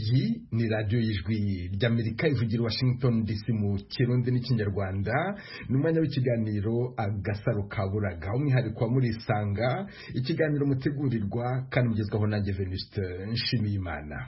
iyi ni radiyo y'ijwi ry'Amerika ivugira Washington DC mu Kirundi n'Ikinyarwanda n'umwanya w'ikiganiro Agasaro Kaburaga umwihariko wa Murisanga ikiganiro mutegurirwa kandi mugezwaho nanjye Venuste Nshimiyimana.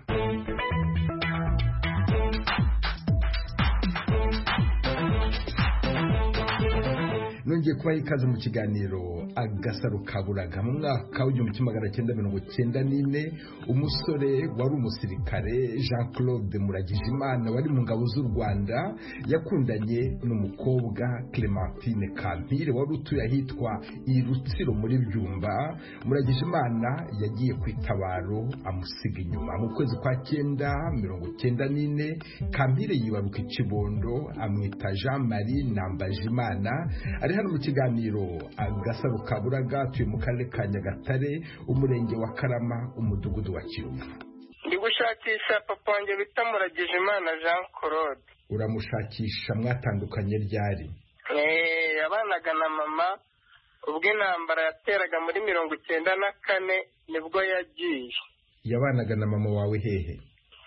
Nongeye kuba ikaze mu kiganiro Agasaro Kaburaga mu mwaka w'1994 umusore wari umusirikare Jean-Claude Muragijimana wari mu ngabo z'u Rwanda yakundanye n'umukobwa Clementine Kampire wari utuye ahitwa i Rutsiro muri Byumba. Muragijimana yagiye kwitabaro amusiga inyuma mu kwezi kwa 1994 Kampire yibaruka ikibondo amwita Jean Marie Nambajimana. Ari hano mu kiganiro Agasaro Kaburaga tuye mu karere ka Nyagatare umurenge wa Karama umudugudu wa Kiruvu. Ndi gushakisha papa wanjye bita Muragijimana Jean Claude. Uramushakisha mwatandukanye ryari? Yabanaga na mama ubwo intambara yateraga muri 1994 nibwo yagiye. Yabanaga na mama wawe hehe?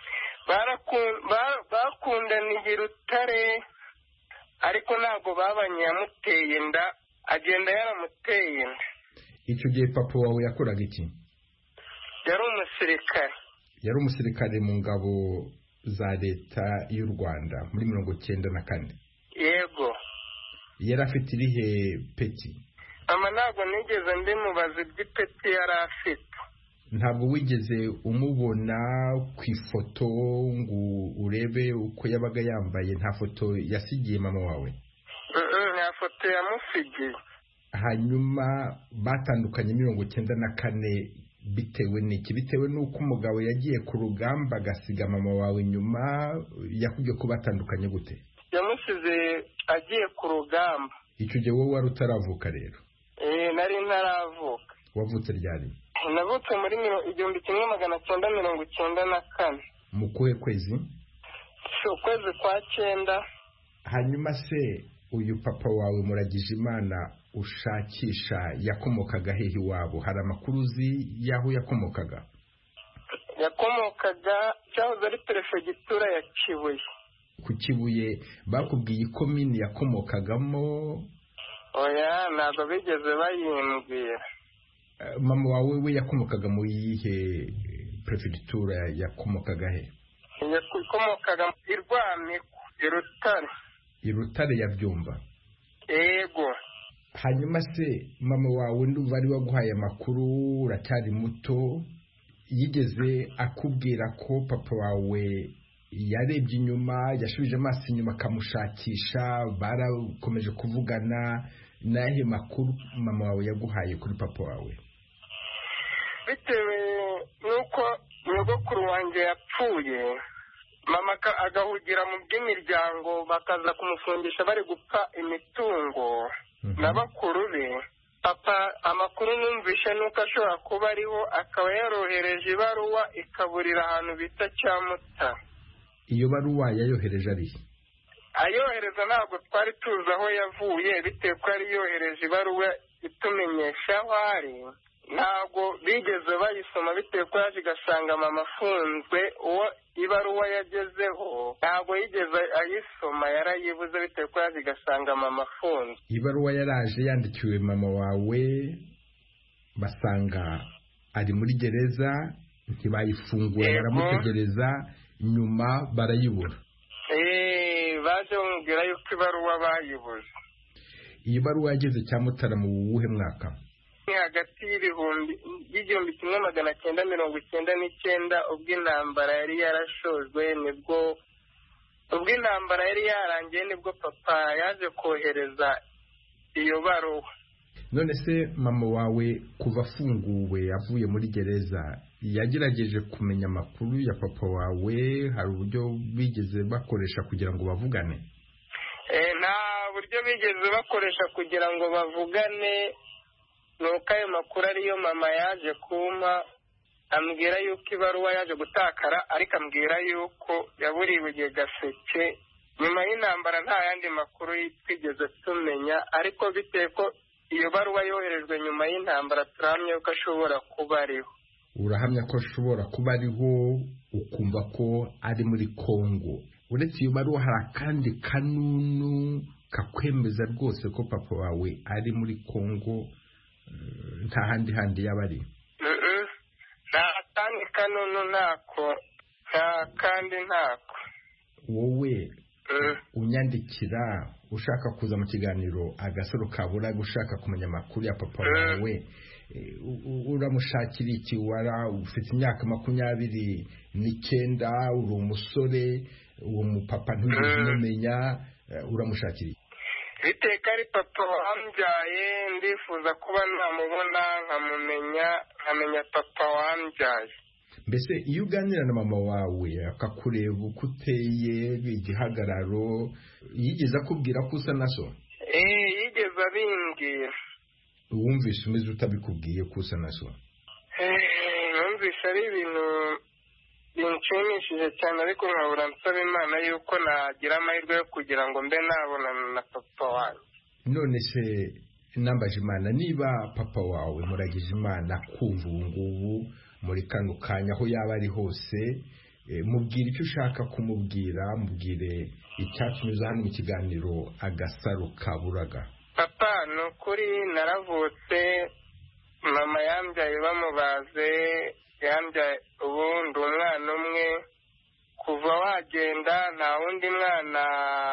Bakundaniye Rutare ariko ntabwo babanye yamuteye inda agenda yaramuteye inda. Icyo gihe papa wawe yakoraga iki? Yari umusirikare. Yari umusirikare mu ngabo za leta y'u Rwanda muri 1994. Yego. Yari afite irihe peti? Ama ntabwo nigeze ndimubaza iby'ipeti yari afite. Ntabwo wigeze umubona ku ifoto ngo urebe uko yabaga yambaye? Nta foto yasigiye mama wawe? Nta foto yamusigiye. Hanyuma batandukanye 1994 bitewe n'iki? Bitewe n'uko umugabo yagiye ku rugamba agasiga mama wawe nyuma? Yakubwiye ko batandukanye gute? Yamusize agiye ku rugamba. Icyo gihe wowe wari utaravuka rero? Nari ntaravuka. Wavutse ryari? Navutse muri 1994. Mu kuhe kwezi? Ukwezi kwa 9. Hanyuma se uyu papa wawe Muragijimana ushakisha yakomokaga hehe iwabo? Hari amakuru uzi yaho yakomokaga? Yakomokaga cyahoze ari perefegitura ya Kibuye. Ku Kibuye bakubwiye komini yakomokagamo? Oya, ntabwo bigeze bayimbwira. Mama wawe we yakomokaga mu yihe prefecture? Yakomokaga he? Yakomokaga i Rwamiko, i Rutare. I Rutare ya Byumba? Yego. Hanyuma se mama wawe ndumva ari waguhaye amakuru uracyari muto, yigeze akubwira ko papa wawe yarebye inyuma, yashubije amaso inyuma akamushakisha, barakomeje kuvugana? Nahe makuru mama wawe yaguhaye kuri papa wawe? Bitewe nuko nyogokuru wanjye yapfuye, mama agahugira mu by'imiryango bakaza kumufungisha bari gupfa imitungo n'abakuru be. Papa amakuru numvishe nuko ashobora kuba ariho akaba yarohereje ibaruwa ikaburira ahantu bita Cyamuta. Iyo baruwa yayohereje ari? Ayohereza ntabwo twari tuzi aho yavuye bitewe ko yari yohereje ibaruwa itumenyesha aho ari. Ntabwo bigeze bayisoma bitewe ko yaje gasanga mama afunzwe. Uwo ibaruwa yagezeho ntabwo yigeze ayisoma, yarayibuze bitewe ko yaje gasanga mama afunzwe. Ibaruwa yaraje yandikiwe mama wawe basanga ari muri gereza, ntibayifungura, baramutegereza, nyuma barayibura. Baje bamubwira yuko ibaruwa bayibuze. Iyi baruwa yageze Cyamutara mu wuhe mwaka? Ni hagati y'1999 ubwo intambara yari yarashojwe, nibwo ubwo intambara yari yarangiye nibwo papa yaje kohereza iyo baruwa. None se mama wawe kuva afunguwe avuye muri gereza yagerageje kumenya amakuru ya papa wawe? Hari uburyo bigeze bakoresha kugira ngo bavugane? Nta buryo bigeze bakoresha kugira ngo bavugane. Nuko ayo makuru ariyo mama yaje kumpa, ambwira yuko ibaruwa yaje gutakara, ariko ambwira yuko yaburiwe igihe Gaseke. Nyuma y'intambara nta yandi makuru twigeze tumenya, ariko bitewe ko iyo baruwa yoherejwe nyuma y'intambara turahamye yuko ashobora kuba ariho. urahamya ko ashobora kuba ariho ukumva ko ari muri Kongo. Uretse iyo baruwa hari akandi kanunu kakwemeza rwose ko papa wawe ari muri Kongo, nta handi yaba ari? nta kandi kanunu ntako, nta kandi ntako. Wowe unyandikira ushaka kuza mu kiganiro Agasaro Kaburaga, ushaka kumenya amakuru ya papa wawe, uramushakira iki? Ufite imyaka 29, uri umusore, uwo mupapa ntuzumenya, uramushakira iki? Biteka ari papa wambyaye, ndifuza kuba namubona nkamenya papa wambyaye. Mbese iyo uganira na mama wawe akakureba uko uteye, igihagararo, yigeze akubwira ko usa na so? Yigeze abimbwira. Wumvise umeze utabikubwiye ko usa na so? Numvise ari ibintu binshimishije cyane, ariko nkabura nsaba Imana yuko nagira amahirwe yo kugira ngo mbe nabonana na papa wanjye. None se Nambajimana, niba papa wawe Muragijimana kumva ubu ngubu muri kano kanya aho yaba ari hose, mubwire icyo ushaka kumubwira, mubwire icyatumye hano mu kiganiro Agasaro Kaburaga. Papa, ni ukuri naravutse, mama yambyaye bamubaze, yambyaye ubundi umwana umwe, kuva wagenda nta wundi mwana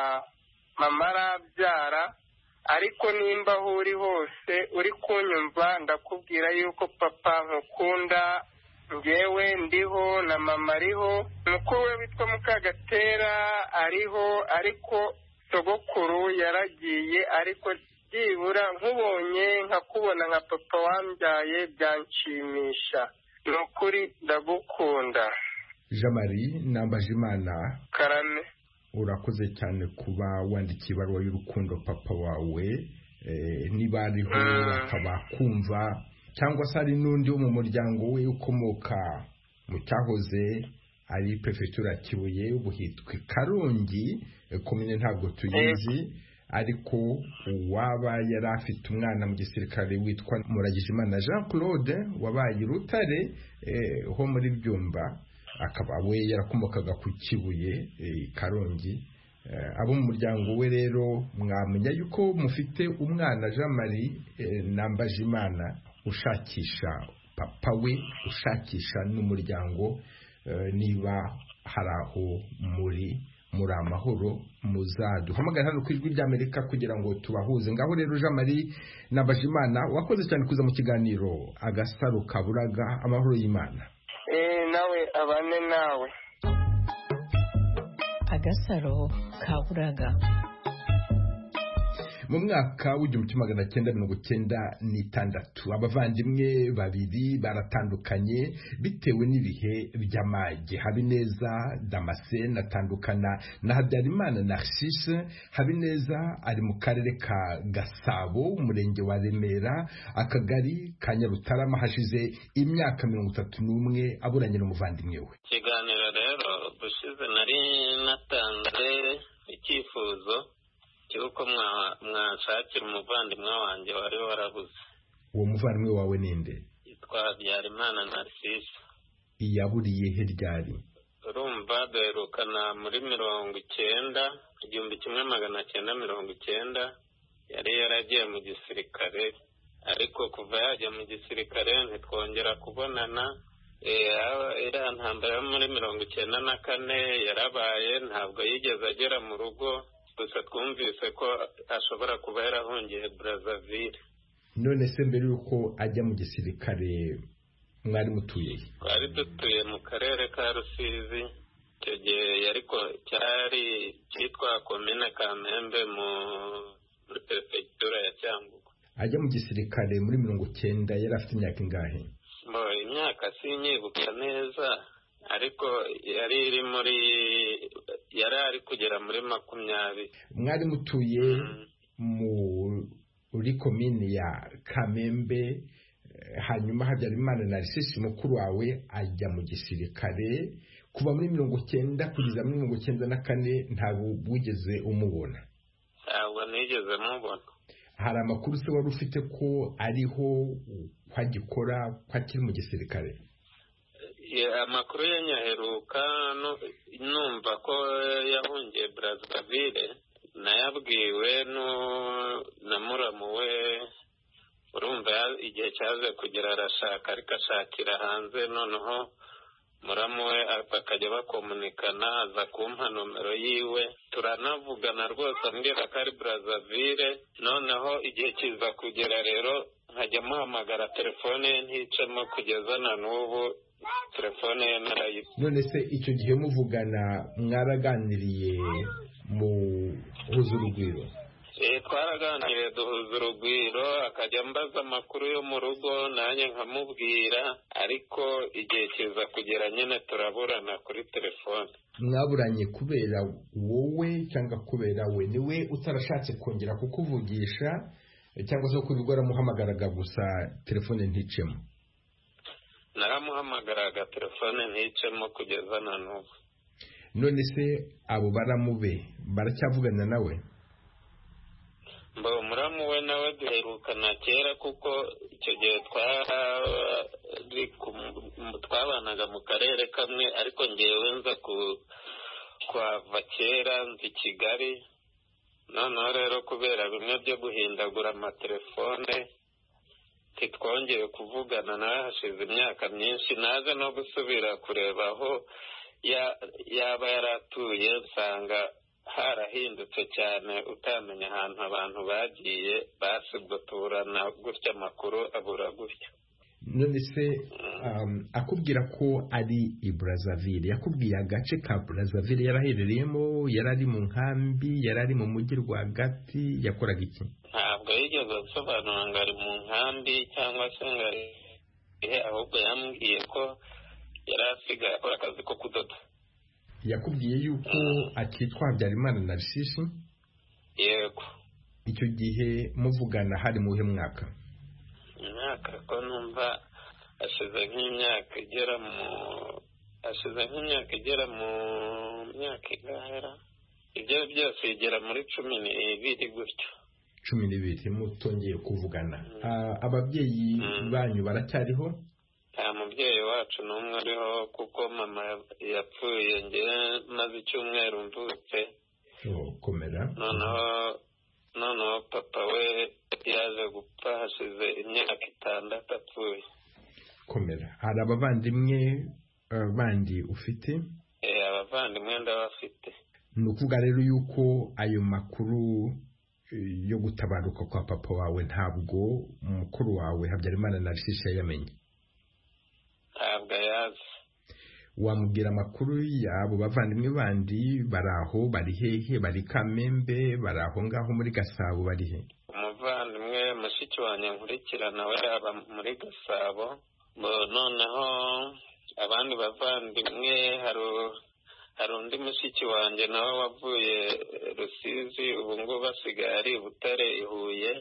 mama arabyara, ariko nimba aho uri hose uri kunyumva, ndakubwira yuko papa nkukunda, ngewe ndiho na mama ariho, mukuru we witwa Mukagatera ariho, ariko sogokuru yaragiye, ariko byibura nkubonye nkakubona nka papa wambyaye byanshimisha. Ni ukuri ndagukunda. Jean Marie Nambajimana Karame, urakoze cyane kuba wandikiye ibaruwa y'urukundo papa wawe. Niba ariho akaba kumva, cyangwa se ari n'undi wo mu muryango we ukomoka mu cyahoze ari prefecture Kibuye, ubu hitwa Karongi, komine ntabwo tuyizi, ariko waba yari afite umwana mu gisirikare witwa Muragijimana Jean Claude, wabaye Rutare ho muri Byumba, akaba we yarakomokaga ku Kibuye Karongi. Abo mu muryango we rero mwamenya yuko mufite umwana Jean Marie Nambajimana ushakisha papa we, ushakisha n'umuryango. Niba hari aho muri amahoro, muzaduhamagara hano ku Ijwi ry'Amerika kugira ngo tubahuze. Ngaho rero Jean Marie Nambajimana, wakoze cyane kuza mu kiganiro Agasaro Kaburaga. Amahoro y'Imana nawe abane nawe. Agasaro Kaburaga. Mu mwaka w'1996 abavandimwe babiri baratandukanye bitewe n'ibihe by'amage. Habineza Damascene atandukana na Habyarimana Narcisse. Habineza ari mu karere ka Gasabo, umurenge wa Remera, akagari ka Nyarutarama, hashize imyaka 31 aburanye n'umuvandimwe we. Ikiganiro rero bushize nari natanze icyifuzo cyuko mwashakira umuvandimwe wanjye wari warabuze. Uwo muvandimwe wawe ninde? Yitwa Habyarimana Narcisse. Yaburiye he ryari? Urumva duherukana muri 1990 yari yaragiye mu gisirikare, ariko kuva yajya mu gisirikare ntitwongera kubonana. Iriya ntambara yo muri 1994 yarabaye, ntabwo yigeze agera mu rugo, gusa twumvise ko ashobora kuba yarahungiye Brazzaville. None se mbere yuko ajya mu gisirikare mwari mutuye? Twari dutuye mu karere ka Rusizi, icyo gihe ariko cyari cyitwa komine Kamembe muri perefegitura ya Cyangugu. Ajya mu gisirikare muri 90 yari afite imyaka ingahe? Imyaka sinyibuka neza, ariko yari ari kugera muri 20. Mwari mutuye muri komine ya Kamembe, hanyuma Habyarimana Narcisse mukuru wawe ajya mu gisirikare. Kuva muri 90 kugeza muri 94 ntabwo wigeze umubona? Ntabwo nigeze mubona. Hari amakuru se wari ufite ko ariho kwagikora, ko akiri mu gisirikare? amakuru ye nyaheruka numva ko yahungiye Brazzaville, nayabwiwe na muramu we. Urumva igihe cyaje kugera arashaka, ariko ashakira hanze, noneho muramu we bakajya bakomunikana, aza kumpa nomero yiwe, turanavugana rwose ambwira ko ari Brazzaville. Noneho igihe kiza kugera rero nkajya muhamagara, telefone ye nticemo, kugeza na n'ubu telefone ye narayibye. None se icyo gihe muvugana mwaraganiriye mu huza urugwiro? Twaraganiriye duhuza urugwiro, akajya ambaza amakuru yo mu rugo nanjye nkamubwira, ariko igihe kiza kugera nyine turaburana kuri telefone. Mwaburanye kubera wowe cyangwa kubera we? Niwe utarashatse kongera kukuvugisha cyangwa se kubigwa aramuhamagaraga gusa telefone nticemo? Naramuhamagaraga telefone nticemo kugeza na n'ubu. None se abo baramube baracyavugana nawe? Muramu we nawe duherukana kera, kuko icyo gihe twabanaga mu karere kamwe, ariko ngewe nza kuhava kera, nzi Kigali. Noneho rero kubera bimwe byo guhindagura amatelefone ntitwongeye kuvugana, nawe hashize imyaka myinshi. naje no gusubira kureba aho yaba yaratuye, nsanga harahindutse cyane, utamenya ahantu abantu bagiye, basibwo tuburana gutya, amakuru abura gutya. None se akubwira ko ari i Brazzaville, yakubwiye agace ka Brazzaville yaraherereyemo? Yarari mu nkambi? Yarari mu mujyi rwagati? Yakoraga iki? Ntabwo yigeze asobanura ngo ari mu nkambi cyangwa se ngo ari ahubwo yambwiye ko yari asigaye akora akazi ko kudoda. Yakubwiye yuko akitwa Habyarimana Narcisse? Yego. Icyo gihe muvugana hari mu uhe mwaka? Imyaka ko numva ashize nk'imyaka igera mu myaka igahera, ibyo byose igera muri 12 gutyo. 12 mutongeye kuvugana. Ababyeyi banyu baracyariho? Nta mubyeyi wacu n'umwe ariho, kuko mama yapfuye ngewe maze icyumweru mvutse. Komera. Noneho papa we yaje gupfa hashize imyaka 6 apfuye. Komera. Hari abavandimwe bandi ufite? Abavandimwe ndabafite. Ni ukuvuga rero yuko ayo makuru yo gutabaruka kwa papa wawe ntabwo mukuru wawe Habyarimana Narcisse yamenye? Ntabwo yazi. Wamubwira amakuru y'abo bavandimwe bandi? Baraho, bari hehe? Bari Kamembe? Baraho ngaho muri Gasabo? Bari he? Umuvandimwe mushiki wanjye nkurikirana we aba muri Gasabo. Noneho abandi bavandimwe, hari undi mushiki wanjye nawe wavuye Rusizi, ubu ngubu basigaye ari Butare, i Huye.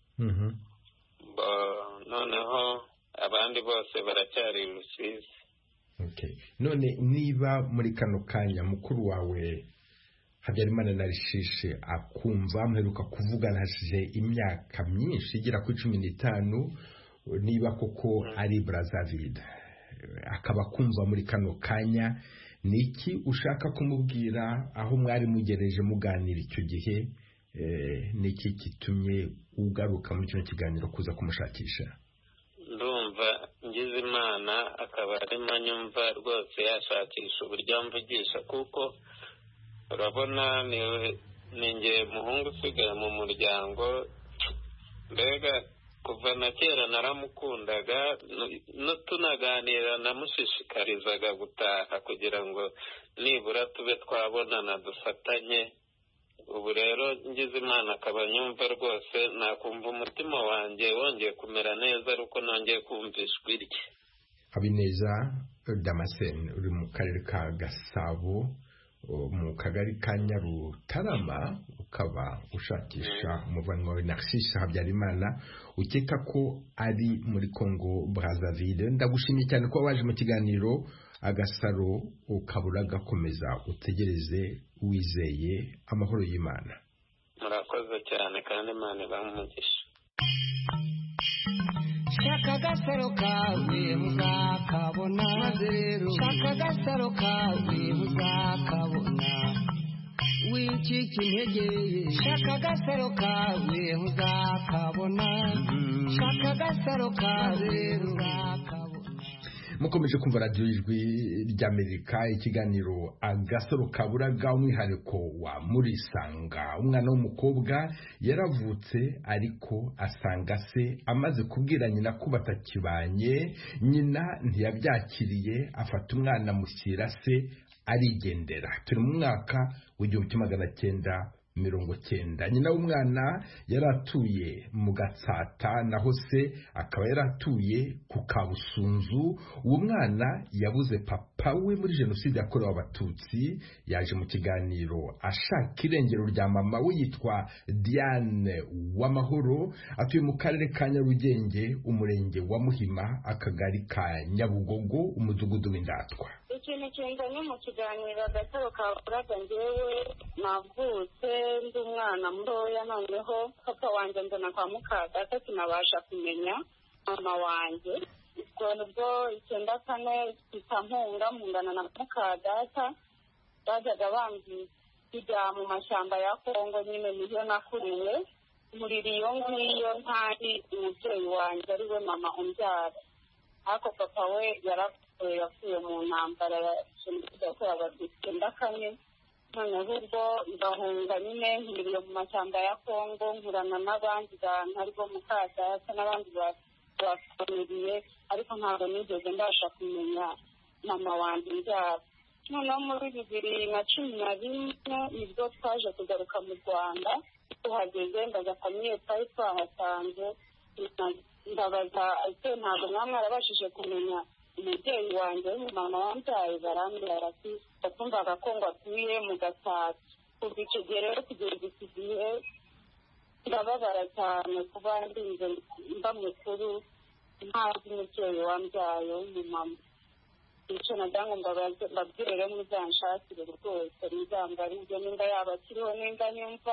Noneho abandi bose baracyari Rusizi. Okay. None niba muri kano kanya mukuru wawe Habyarimana Narcisse akumva, muheruka kuvugana hashize imyaka myinshi igera ku 15, niba koko ari Brazzaville, akaba kumva muri kano kanya, niki ushaka kumubwira? Aho mwari mugereje muganira icyo gihe, niki kitumye ugaruka muri kino kiganiro kuza kumushakisha? Ndumva ngize Imana akaba arimo anyumva rwose, yashakisha uburyo amvugisha, kuko urabona ni nge muhungu usigaye mu muryango. Mbega kuva na kera naramukundaga, tunaganira namushishikarizaga gutaha kugira ngo nibura tube twabonana dufatanye. Ubu rero ngize Imana akaba nyumva rwose, nakumva umutima wanjye wongeye kumera neza, ariko nongeye kumva ijwi rye. Habineza Damascene, uri mu karere ka Gasabo, mu kagari ka Nyarutarama, ukaba ushakisha umuvandimwe wawe Narcisse Habyarimana, ukeka ko ari muri Congo Brazzaville. Ndagushimiye cyane ko waje mu kiganiro Agasaro, ukabura gakomeza utegereze wizeye amahoro y'Imana. Murakoze cyane kandi Imana ibahe umugisha. Shaka agasaro kawe uzakabona maze rero shaka agasaro kawe uzakabona wicika intege shaka agasaro kawe uzakabona shaka agasaro kawe uzakabona. mukomeje kumva radiyo ijwi ry'Amerika ikiganiro agasaro kaburaga umwihariko wa Murisanga. Umwana w'umukobwa yaravutse ariko asanga se amaze kubwira nyina ko batakibanye, nyina ntiyabyakiriye afata umwana amushyira se arigendera. Turi mu mwaka w'1990. nyina w'umwana yaratuye mu Gatsata naho se akaba yaratuye ku Kabusunzu. uwo mwana yabuze papa we muri jenoside yakorewe abatutsi. yaje mu kiganiro ashaka irengero rya mama we yitwa Diane Uwamahoro, atuye mu karere ka Nyarugenge, umurenge wa Muhima, akagari ka Nyabugogo, umudugudu w'Indatwa. ikintu kinzanye mu kiganiro agasaro kaburaga, njyewe navutse ndi umwana mutoya, noneho papa wanjye mbona kwa mukadata sinabasha kumenya mama wanjye. ubwo 94 itampunga mungana na mukadata bajyaga bambwira kujya mu mashyamba ya Kongo, nyine niyo nakuriye muri iyo ngiyo ntari umubyeyi wanjye ari we mama umbyara. ariko papa we yapfuye mu ntambara ya jenoside yakorewe abatutsi 94. noneho ubwo ndahunga nyine nkiriye mu mashyamba ya Kongo, nkurana n'abandi bantu aribo mukadata n'abandi bafuniriye, ariko ntabwo nigeze mbasha kumenya mama wanjye umbyara. noneho muri 2011 nibwo twaje kugaruka mu Rwanda. tuhageze ndaza famiye twari twahasanze, ndabaza ese ntabwo mwamwe arabashije kumenya umubyeyi wanjye w'umumama wambyaye. barambwira ati batumvaga ko ngo atuye mu Gatsata. kuva icyo gihe rero kugeza iki gihe ndababara cyane kuba ndinze mba mukuru ntazi umubyeyi wambyaye w'umumama. icyo nagira ngo mbabwire rero muzanshakire rwose, muzambarije nimba yaba akiriho nimba nyumva.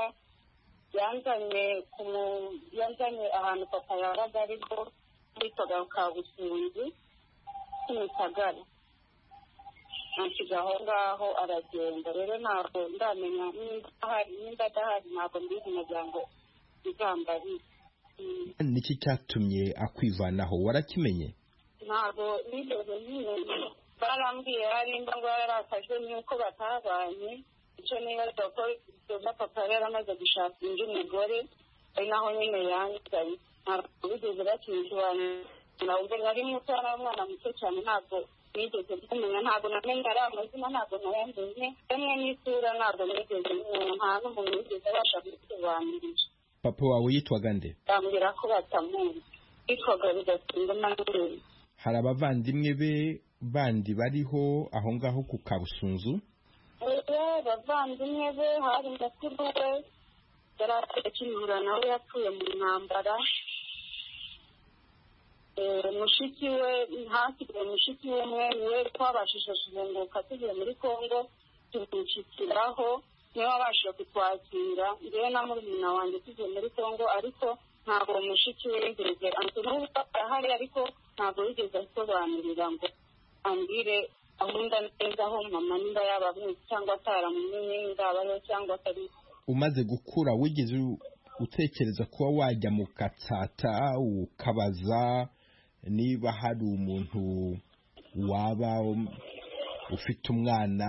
yanzanye ahantu papa yabaga ariko bitaga Kabusunzu Kimisagara, ansiga aho ngaho aragenda. rero ntabwo ndamenya nimba adahari, ntabwo mbizi nagira ngo bizambarire. niki cyatumye akwivanaho, warakimenye? ntabwo nigeze nyine, barambwiye harimba ngo yarakajwe n'uko batabanye. icyo nibaza ko papa yari amaze gushaka undi mugore, ari naho nyine yanzanye. ntabwo bigeze bakinsobanurira, ubwo nari muto, ari umwana muto cyane, ntabwo nigeze kumenya. ntabwo namenye ari amazina, ntabwo nayamenye rimwe n'isura, ntabwo nigeze kumenya. nta n'umuntu wigeze abasha kubisobanurira. papa wawe yitwaga nde? bambwira ko batamuzi, yitwaga Bidatinda Manuel. hari abavandimwe be bandi bariho aho ngaho ku Kabusunzu? abavandimwe be hari mukuru we yari afite Kimihurura, nawe yapfuye mu ntambara. mushiki we hasigaye mushiki we umwe niwe twabashije kuzunguka tugiye muri Kongo tumushyikiraho, niwe wabashije kutwakira njyewe na murumuna wanjye tugiye muri Kongo. ariko ntabwo mushiki we yigeze n'ubu ahari, ariko ntabwo yigeze asobanurira ngo ambwire ahunda neza aho mama nimba yaba amuzi cyangwa ataramumenye, ngabayo cyangwa atari. umaze gukura wigeze utekereza kuba wajya mu Gatsata ukabaza niba hari umuntu waba ufite umwana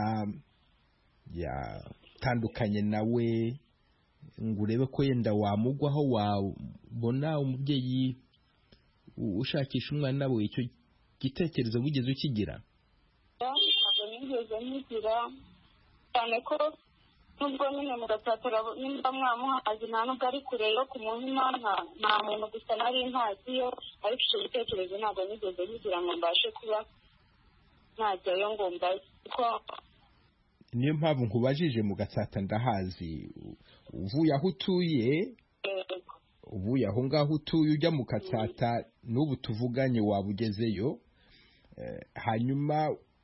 yatandukanye nawe, ngo urebe ko yenda wamugwaho wabona umubyeyi ushakisha umwana we? icyo gitekerezo wigeze ukigira? ntabwo nigeze nkigira, cyane ko nubwo nyine mu Gatsata nimba mwamuhazi nta nubwo ari kure yo ku Muhima, nta muntu gusa nari ntaziyo. ariko icyo gitekerezo ntabwo nigeze nkigira ngo mbashe kuba najyayo ngo mbaze. niyo mpamvu nkubajije mu Gatsata ndahazi. uvuye aho utuye, uvuye aho ngaho utuye ujya mu Gatsata, n'ubu tuvuganye waba ugezeyo. hanyuma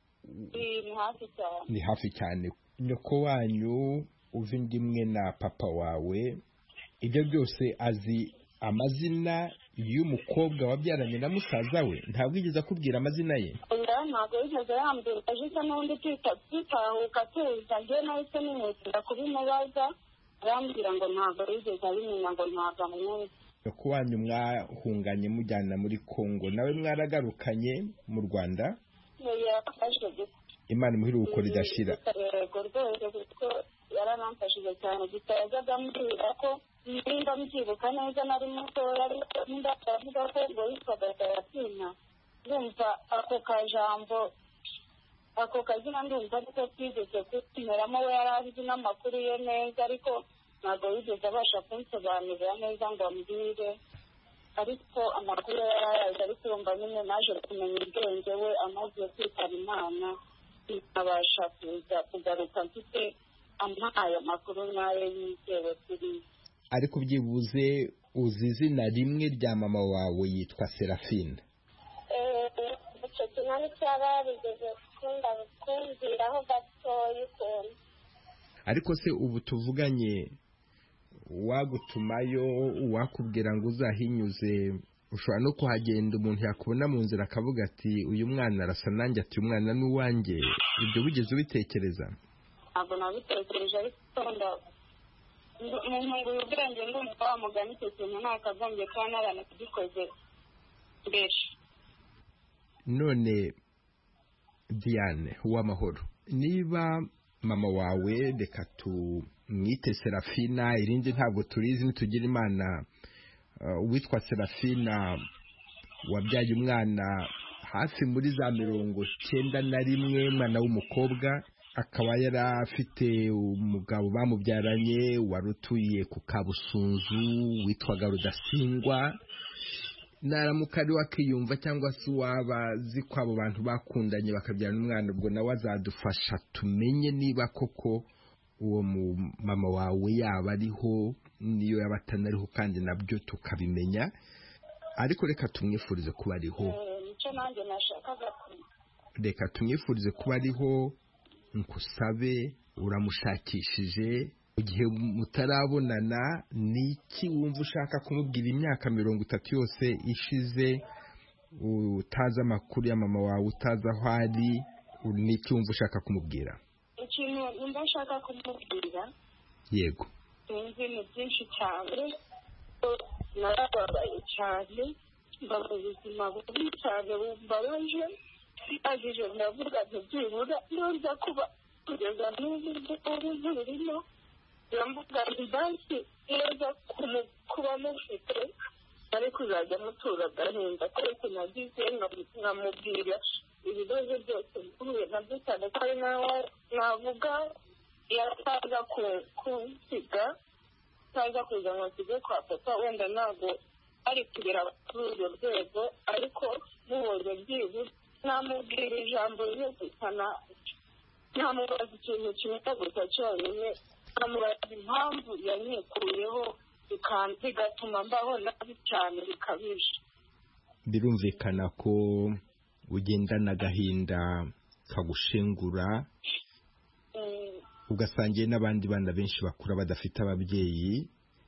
ni hafi cyane. nyoko wanyu uva indi imwe na papa wawe, ibyo byose azi amazina y'umukobwa wabyaranye na musaza we? Ntabwo yigeze akubwira amazina ye? Ntabwo yigeze yambwira, ajisa n'undi twitahuka tuza njye nahise nimutira kubimubaza, arambwira ngo ntabwo yigeze abimenya, ngo ntabwo amwumva. Ko wanyu mwahunganye mujyana muri Kongo, nawe mwaragarukanye mu Rwanda? Yarafashije gusa. Imana imuhire uko ridashira. Yego rwose kuko yaranamfashije cyane, gusa yajyaga ambwira ko nimba mbyibuka neza nari mutoya, ariko ndavuga ko ngo yitwaga Serafina. Ndumva ako kajambo, ako kazina ndumva ariko twigeze kumeramo, we yari azi n'amakuru ye neza, ariko ntabwo yigeze abasha kunsobanurira neza ngo ambwire, ariko amakuru yari ayazi. Ariko urumva nyine naje kumenya ubwenge we amaze kwitaba Imana, nkabasha kuza kugaruka mfite ampaye amakuru nyayo yizewe kuri. Ariko byibuze uzi izina rimwe rya mama wawe yitwa Serafina? Icyo kinani cyaba yarigeze kumbwiraho gatoya ukuntu. Ariko se ubu tuvuganye wagutumayo, wakubwira ngo uzahinyuze, ushobora no kuhagenda umuntu yakubona mu nzira akavuga ati uyu mwana arasa nanjye, ati uyu mwana ni uwanjye? Ibyo wigeze ubitekereza? Ntabwo nabitekereje, ariko mu ntunguye ubwenge ndumva wa mugani icyo kintu nakagombye kuba naranakigikoze mbere. None Diane Uwamahoro, niba mama wawe, reka tumwite Serafina, irindi ntabwo turizi, nitugira Imana, uwitwa Serafina wabyaye umwana hafi muri za 91, umwana w'umukobwa, akaba yari afite umugabo bamubyaranye wari utuye ku Kabusunzu witwaga Rudasingwa. Naramuka ari wakiyumva cyangwa se wabazi ko abo bantu bakundanye bakabyarana umwana, ubwo nawe azadufasha tumenye niba koko uwo mama wawe yaba ariho, niyo yaba atanariho kandi nabyo tukabimenya. Ariko reka tumwifurize kuba ariho. Nicyo nanjye nashakaga. Reka tumwifurize kuba ariho, nkusabe uramushakishije. Mu gihe mutarabonana, ni iki wumva ushaka kumubwira? Imyaka 30 yose ishize utazi amakuru ya mama wawe, utazi aho ari, ni iki wumva ushaka kumubwira? Ikintu wumva nshaka kumubwira, yego, sinzi ni byinshi cyane. Narababaye cyane, mba mu buzima bubi cyane bumbabaje, agije ndavuga nti byibura nza kuba kugeza n'ubu birimo, ndavuga nti basi neza kuba mufite, ari kuzajya mutura agahinda ariko nagize nkamubwira ibibazo byose mpuye nabyo, cyane ko ari nawe navuga yataza kunsiga, ataza kuza ngo nsige kwa papa, wenda ntabwo ari kugera kuri urwo rwego, ariko mubonye byibuze namubwira ijambo rimwe gusa, namubaza ikintu kimwe gusa cyonyine, namubaza impamvu yanyikuyeho bigatuma mbaho nabi cyane bikabije. Birumvikana ko ugendana agahinda kagushengura, ugasangiye n'abandi bana benshi bakura badafite ababyeyi.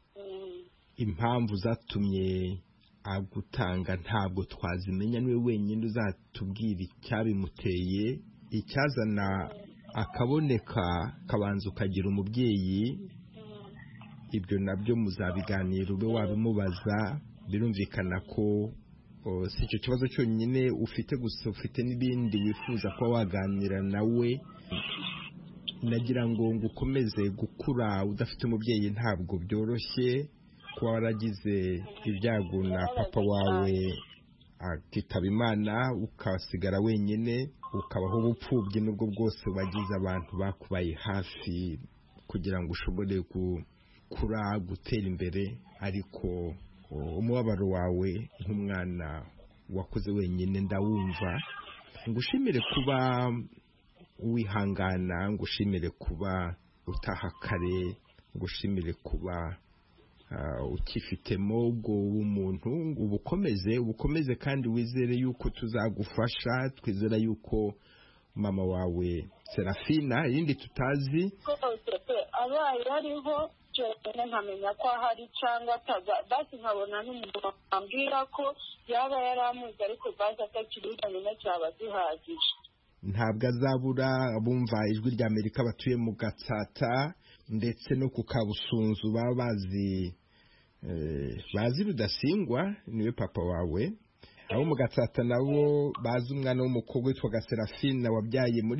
Impamvu zatumye agutanga ntabwo twazimenya, niwe wenyine uzatubwira icyabimuteye. Icyazana akaboneka kabanza ukagira umubyeyi, ibyo nabyo muzabiganira ube wabimubaza. Birumvikana ko si icyo kibazo cyonyine ufite gusa, ufite n'ibindi wifuza kuba waganira nawe. Nagira ngo ukomeze gukura udafite umubyeyi, ntabwo byoroshye kuba waragize ibyago na papa wawe akitaba Imana, ukasigara wenyine, ukabaho ubupfubyi. Nubwo bwose wagize abantu bakubaye hafi kugira ngo ushobore gukura, gutera imbere, ariko umubabaro wawe nk'umwana wakuze wenyine ndawumva. Ngushimire kuba wihangana, ngushimire kuba utaha kare, ngushimire kuba ukifitemo ubwo umuntu. ubukomeze kandi wizere yuko tuzagufasha. Twizera yuko mama wawe Serafina, irindi tutazi, abaye ariho cyonyine nkamenya ko ahari cyangwa ataza basi nkabona n'umuntu ambwira ko yaba yaramuzi ariko basi atakiri nyine cyaba gihagije. Ntabwo azabura abumva ijwi rya Amerika batuye mu Gatsata ndetse no ku Kabusunzu baba bazi Rudasingwa niwe papa wawe. Abo mu Gatsata nabo bazi umwana w'umukobwa witwa Serafina wabyaye muri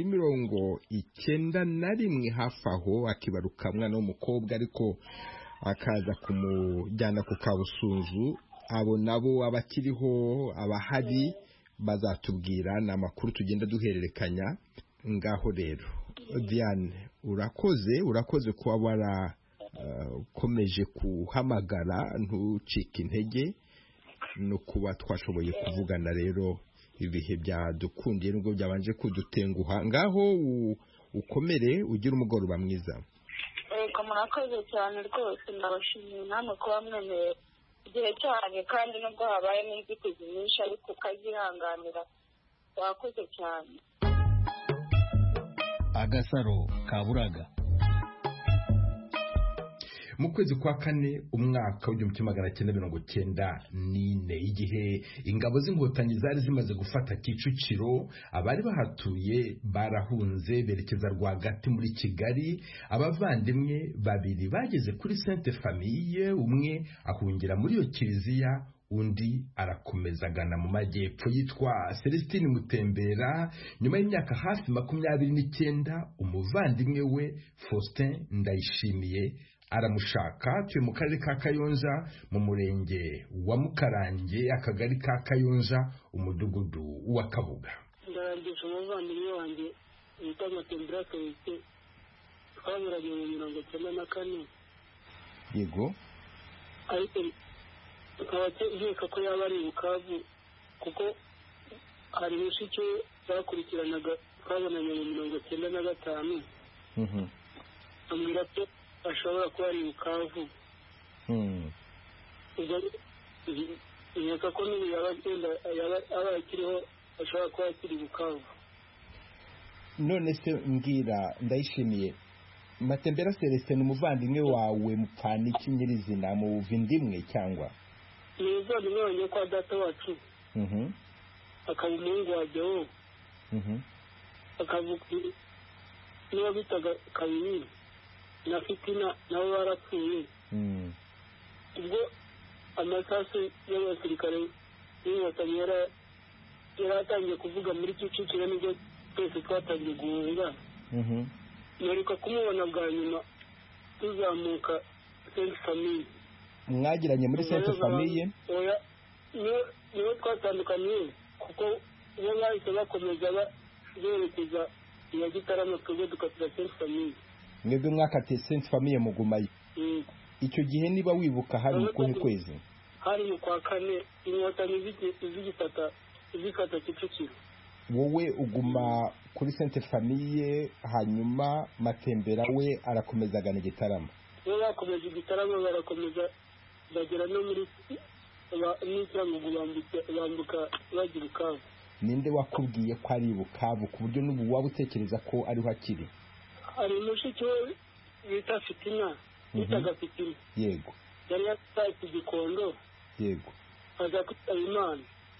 91 hafi aho, akibaruka umwana w'umukobwa ariko akaza kumujyana ku Kabusunzu. Abo nabo abakiriho abahari bazatubwira n'amakuru tugenda duhererekanya ngaho. Rero Diane, urakoze kuba warakomeje kuhamagara ntucike intege no kuba twashoboye kuvugana. Rero ibihe byadukundiye nubwo byabanje kudutenguha. Ngaho ukomere ugira umugoroba mwiza. Murakoze cyane rwose, ndabashimiye namwe kuba mwemeye igihe cyane, kandi nubwo habaye n'inzitizi nyinshi ariko ukazihanganira. Wakoze cyane. Agasaro Kaburaga. Mu kwezi kwa kane umwaka w'1994, igihe ingabo z'inkotanyi zari zimaze gufata Kicukiro, abari bahatuye barahunze berekeza rwagati muri Kigali. Abavandimwe babiri bageze kuri Sainte Famille, umwe ahungira muri iyo kiliziya, undi arakomeza agana mu majyepfo. Yitwa Celestine Mutembera. Nyuma y'imyaka hafi 29, umuvandimwe we Faustin Ndayishimiye aramushaka. Tuye mu karere ka Kayonza, mu murenge wa Mukarange, akagari ka Kayonza, umudugudu wa Kabuga. Ndarangije umuvandimwe wanjye witwa Mutembera Celestin, twaburaga mu 1994. Yego. Ariko nkaba nkeka ko yaba ari Bukavu, kuko hari mushiki bakurikiranaga twabonanye mu 1995. Ambwira ko ashobora kuba ari Bukavu. Nkeka ko niba yaba akiriho ashobora kuba akiri Bukavu. None se mbwira Ndayishimiye, Matembera Celestin umuvandimwe wawe mupfana iki nyirizina, mu vindimwe cyangwa? Ni umuvandimwe wanjye kwa data wacu. Akaba umuhungu wa Deo. Akavuga niba bitaga Kabiri na Fitina nabo barapfuye. Ubwo amasasu y'abasirikare y'inkotanyi yaratangiye kuvuga muri Kicukiro, nibwo twese twatangiye guhunga. Mwereka kumubona bwa nyuma tuzamuka Sainte Famille. Mwagiranye muri Sainte Famille? Oya, niwe twatandukaniye, kuko bo bahise bakomeza berekeza iya Gitarama, twebwe dukatira Sainte Famille. Mwebwe mwakatiye Sainte Famille mugumayo? Icyo gihe niba wibuka hari mu kuhe kwezi? Hari mu kwa kane, inkotanyi zikata Kicukiro. Wowe uguma kuri Sainte Famille, hanyuma Matembera we arakomeza agana Gitarama? Bo bakomeje Gitarama, barakomeza bagera no muri n'icyangugu, bambuka bagira Bukavu. Ninde wakubwiye ko ari Bukavu ku buryo n'ubu waba utekereza ko ariho akiri? Hari mushiki we bita Fitina, bitaga Fitina. Yego. Yari yatashye Gikondo. Yego. Aza kwitaba Imana.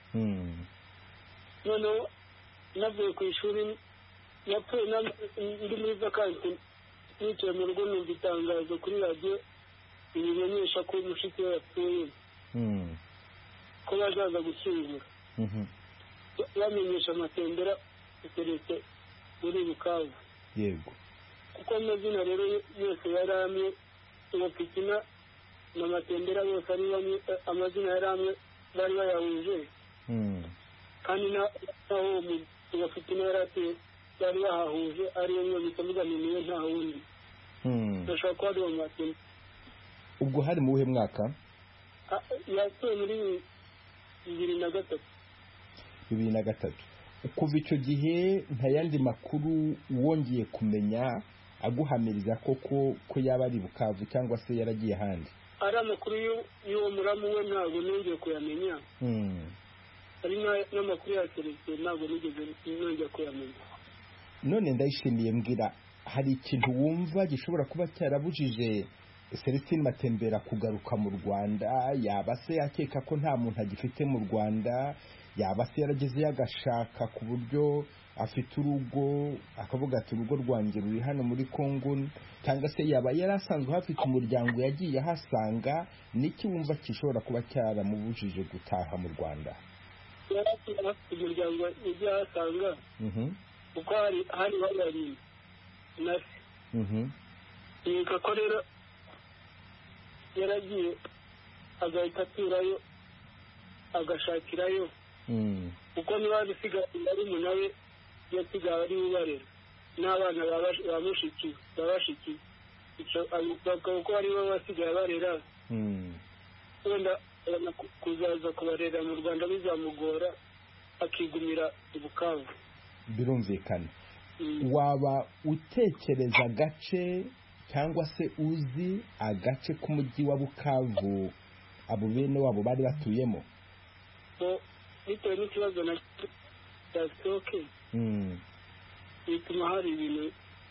Noneho navuye ku ishuri, yapfuye ndi muri vakansi, nicaye mu rugo numva itangazo kuri radiyo ibimenyesha ko mushiki we yapfuye, ko bazaza gushyingura. Bamenyesha Matembera Celestin muri Bukavu. Yego. Kuko amazina rero yose yari amwe, uwo Fitina na Matembera bose ari bamwe, amazina yari amwe, bari bayahuje. Kandi naho uwo Fitina yari atuye bari bahahuje, ariyo mwe bitamuganiye nta wundi. Ndashaka ko ari uwo Matembera. Ubwo hari mu buhe mwaka? Yatuye muri 2003. 2003. Kuva icyo gihe nta yandi makuru wongeye kumenya aguhamiriza koko ko yaba ari Bukavu cyangwa se yaragiye ahandi? Ari amakuru y'uwo muramu we ntabwo nongeye kuyamenya. Ari n'amakuru ya Celestin ntabwo nigeze nongeye kuyamenya. None Ndayishimiye, mbwira, hari ikintu wumva gishobora kuba cyarabujije Celestine Matembera kugaruka mu Rwanda, yaba se akeka ko nta muntu agifite mu Rwanda, yaba se yaragezeyo agashaka ku buryo afite urugo akavuga ati urugo rwanjye ruri hano muri Kongo, cyangwa se yaba yarasanzwe hafite umuryango yagiye ahasanga, niki wumva kishobora kuba cyaramubujije gutaha mu Rwanda? Afite umuryango yagiye ahasanga kuko hari babari nasi yeka ko rero yaragiye agahita aturayo agashakirayo kuko niba bisigaye ari munawe yasigaye ari ubarera n'abana babashikiye kuko ari bo basigaye barera wenda kuzaza kubarera mu Rwanda bizamugora akigumira i Bukavu. Birumvikana. Waba utekereza agace cyangwa se uzi agace k'umujyi wa Bukavu abo bene wabo bari batuyemo? Bitewe n'ikibazo na sitoke bituma hari ibintu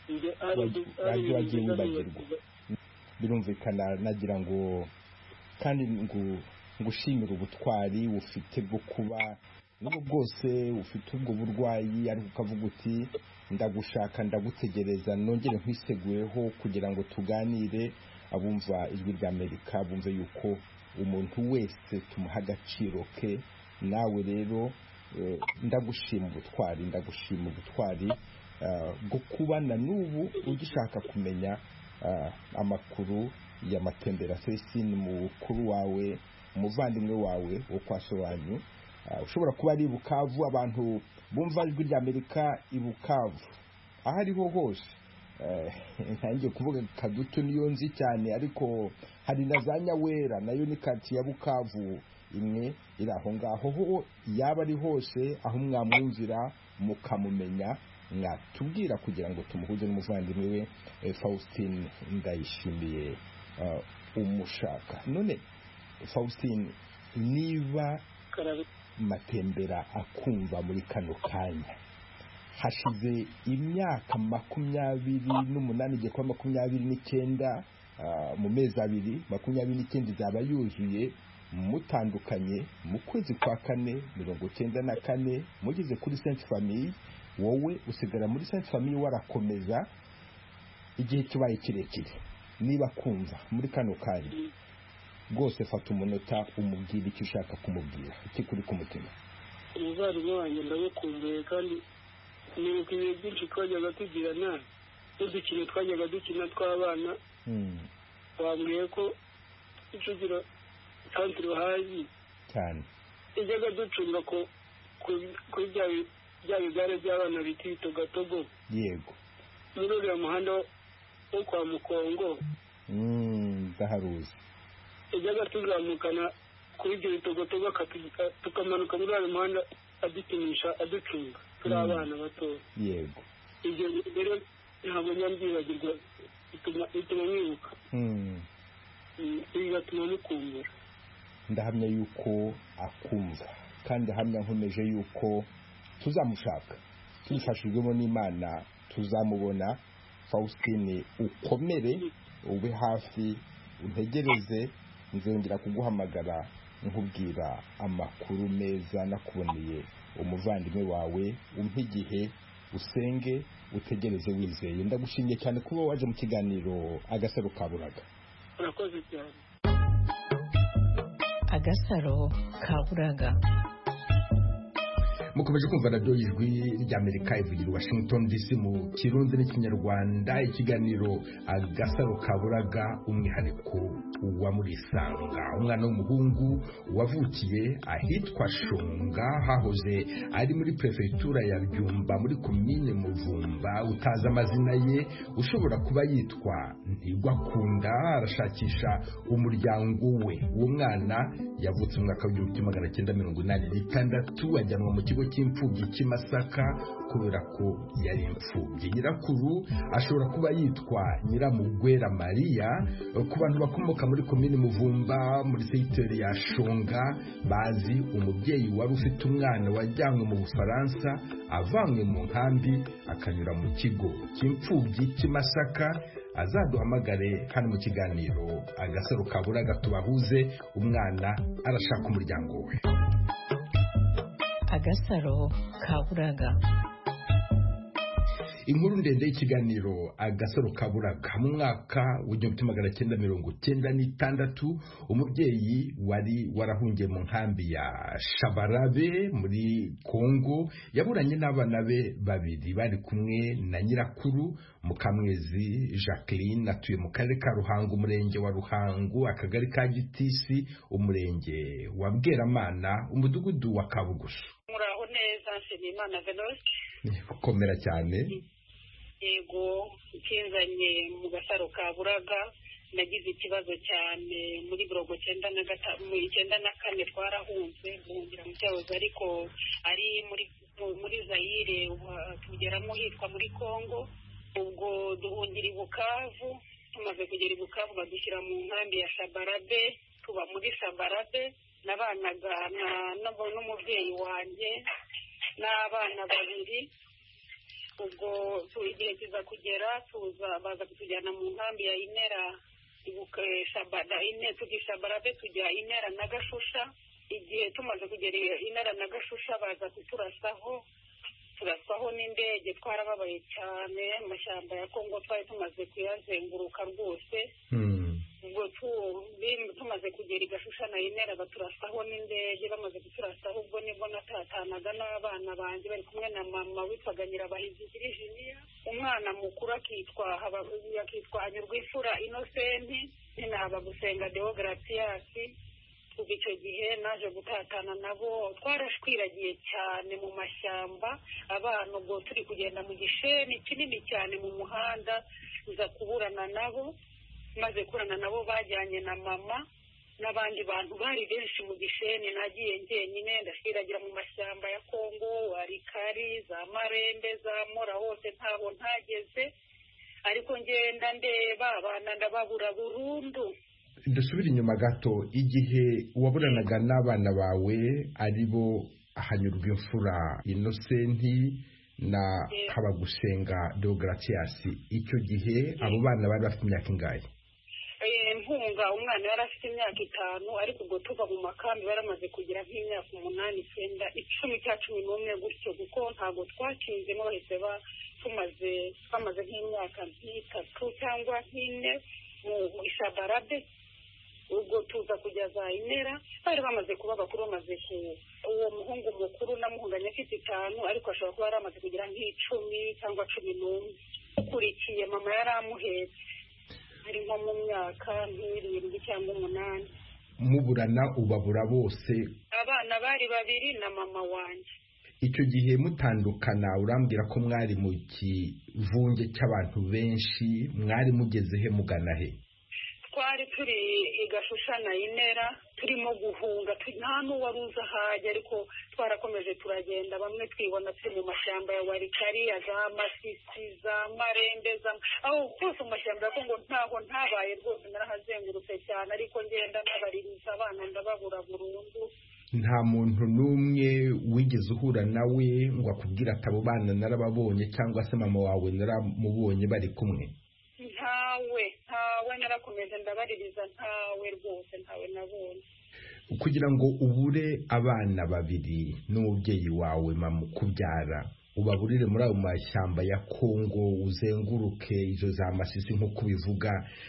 wagiye wibagirwa. Birumvikana. Nagira ngo kandi ngushimira ubutwari ufite bwo kuba n'ubwo bwose ufite ubwo burwayi ariko ukavuga uti ndagushaka ndagutegereza nongere nkwiseguyeho kugira ngo tuganire. Abumva ijwi ry'Amerika bumve yuko umuntu wese tumuha agaciro ke. Nawe rero ndagushima ubutwari bwo kubana n'ubu ugishaka kumenya amakuru ya Matembera Celestine, mukuru wawe, umuvandimwe wawe wo kwa so wanyu. Ushobora kuba ari Bukavu. Abantu bumva ijwi ry'Amerika i Bukavu aho ariho hose, ntangiye kuvuga Kadutu niyo nzi cyane, ariko hari na za Nyawera nayo ni kati ya Bukavu imwe iri aho ngaho. Ho yaba ari hose aho mwamwumvira mukamumenya, mwatubwira kugira ngo tumuhuze n'umuvandimwe we Faustin Ndayishimiye umushaka. None Faustin, niba Matembera akumva muri kano kanya, hashize imyaka 28 igiye kuba 29, mu mezi abiri 29 izaba yuzuye mutandukanye mu kwezi kwa 4 1994 mugeze kuri Sainte Famille. Wowe usigara muri Sainte Famille warakomeza igihe kibaye kirekire. Niba kumva muri kano kanya rwose fata umunota umubwira icyo ushaka kumubwira, iki kuri ku mutima. Umuvandimwe wanjye ndamukumbuye kandi nibuka ibihe byinshi twajyaga tugirana n'udukino twajyaga dukina tw'abana. Wambwiye ko icugiro santire bahazi cyane ijyaga ducunga kuri bya bigare by'abana bita ibitogatogo. Yego. muri uriya muhanda wo kwa Mukongo ndaharuzi. ijyaga tuzamukana kuri ibyo bitogotogo tukamanuka muri uriya muhanda adukinisha aducunga turi abana bato. Yego. ibyo rero ntabwo nyabyibagirwa bituma mwibuka bigatuma mukumbura. Ndahamya yuko akumva kandi hamya nkomeje yuko tuzamushaka tubifashijwemo n'Imana, tuzamubona. Faustin, ukomere, ube hafi, untegereze, nzongera kuguhamagara nkubwira amakuru meza nakuboneye umuvandimwe wawe. Umpe igihe usenge, utegereze wizeye. Ndagushimiye cyane kuba waje mu kiganiro Agasaro Kaburaga. Urakoze cyane. Agasaro Kaburaga. Mukomeje kumva radio y'ijwi ry'Amerika ivugira Washington DC mu Kirundi n'Ikinyarwanda. Ikiganiro Agasaro Kaburaga, umwihariko wa Murisanga, umwana w'umuhungu wavukiye ahitwa Shonga, hahoze ari muri prefectura ya Byumba muri komine Muvumba. Utaza amazina ye ushobora kuba yitwa Ntigwakunda, arashakisha umuryango we. Uwo mwana yavutse mu mwaka wa 1986 ajyanwa mu kigo cy'imfubyi cy'i Masaka kubera ko yari imfubyi. Nyirakuru ashobora kuba yitwa Nyiramugwera Maria. Ku bantu bakomoka muri komini Muvumba muri sekiteri ya Shonga bazi umubyeyi wari ufite umwana wajyanywe mu Bufaransa avanywe mu nkambi akanyura mu kigo cy'imfubyi cy'i Masaka. Azaduhamagare hano mu kiganiro Agasaro Kaburaga tubahuze. Umwana arashaka umuryango we. Agasaro Kaburaga. Inkuru ndende y'ikiganiro Agasaro Kaburaga. Mu mwaka w'1996 umubyeyi wari warahungiye mu nkambi ya Shabarabe muri Kongo yaburanye n'abana be babiri bari kumwe na nyirakuru Mukamwezi Jacqueline atuye mu karere ka Ruhango umurenge wa Ruhango akagari ka Gitisi umurenge wa Bweramana umudugudu wa Kabugusu. Muraho neza Nshimiyimana Venuste. Komera cyane. Yego kinzanye mu Gasaro Kaburaga nagize ikibazo cyane muri 1994 twarahunze buhungira mu cyahoze ariko ari muri Zaire tugeramo hitwa muri Kongo. Ubwo duhungira i Bukavu, tumaze kugera i Bukavu badushyira mu nkambi ya Shabarabe. Tuba muri Shabarabe nabanaga n'umubyeyi wanjye n'abana babiri. Ubwo igihe kiza kugera baza kutujyana mu nkambi ya Inera Shabarabe tujya Inera na Gashusha. Igihe tumaze kugera Inera na Gashusha baza turaswaho n'indege. Twarababaye cyane, amashyamba ya Kongo twari tumaze kuyazenguruka rwose. Ubwo tumaze kugera i Gashusha na Inera baturasaho n'indege. Bamaze kuturasaho ubwo nibwo natatanaga n'abana banjye bari kumwe na mama witwaga Nyirabahizi Virginia. Umwana mukuru akitwa Anyurwifura Innocent, nyina Habagusenga Deogratias. Kuva icyo gihe naje gutatana nabo, twarashwiragiye cyane mu mashyamba. Abana ubwo turi kugenda mu gisheni kinini cyane mu muhanda uza kuburana nabo. Maze kurana nabo bajyanye na mama n'abandi bantu bari benshi mu gisheni. Nagiye njyenyine ndashiragira mu mashyamba ya Kongo, Warikari, za Marembe, za Mora, hose ntaho ntageze. Ariko ngenda ndeba abana ndababura burundu. Dusubira inyuma gato, igihe waburanaga n'abana bawe aribo Hanyurwimfura Innocent na Habagusenga Deogratias, icyo gihe abo bana bari bafite imyaka ingahe? Mpunga umwana yari afite imyaka 5, ariko ubwo tuva mu makambi baramaze kugira nk'imyaka 8, 9, 10 cyangwa 11 gutyo, kuko ntabwo twakinzemo bahise bamaze nk'imyaka 3 cyangwa 4 mu Shabarabe. Ubwo tuza kujya za Inera bari bamaze kuba bakuru, bamaze uwo muhungu mukuru namuhunganye afite 5, ariko ashobora kuba yaramaze kugira nk'icumi cyangwa 11. Ukurikiye mama yari amuhetse ari nko mu myaka 7 cyangwa 8. Muburana ubabura bose? Abana bari 2 na mama wanjye. Icyo gihe mutandukana urambwira ko mwari mu kivunge cy'abantu benshi, mwari mugeze he mugana he? Twari turi i Gashusha na Inera turimo guhunga, nta n'uwari uza hajya, ariko twarakomeje turagenda. Bamwe twibona turi mu mashyamba ya Warikari, ya za Masisi, za Marembe, aho hose mu mashyamba ya Kongo ntaho ntabaye rwose. Narahazengurutse cyane, ariko ngenda nabaririza abana ndababura burundu. Nta muntu n'umwe wigeze uhura nawe ngo akubwira ati abo bana narababonye, cyangwa se mama wawe naramubonye bari kumwe? Ntawe narakomeje ndabaririza, ntawe rwose, ntawe nabonye. Kugira ngo ubure abana 2 n'umubyeyi wawe mama ukubyara, ubaburire muri ayo mashyamba ya Kongo, uzenguruke izo za Masisi nk'uko bivuga,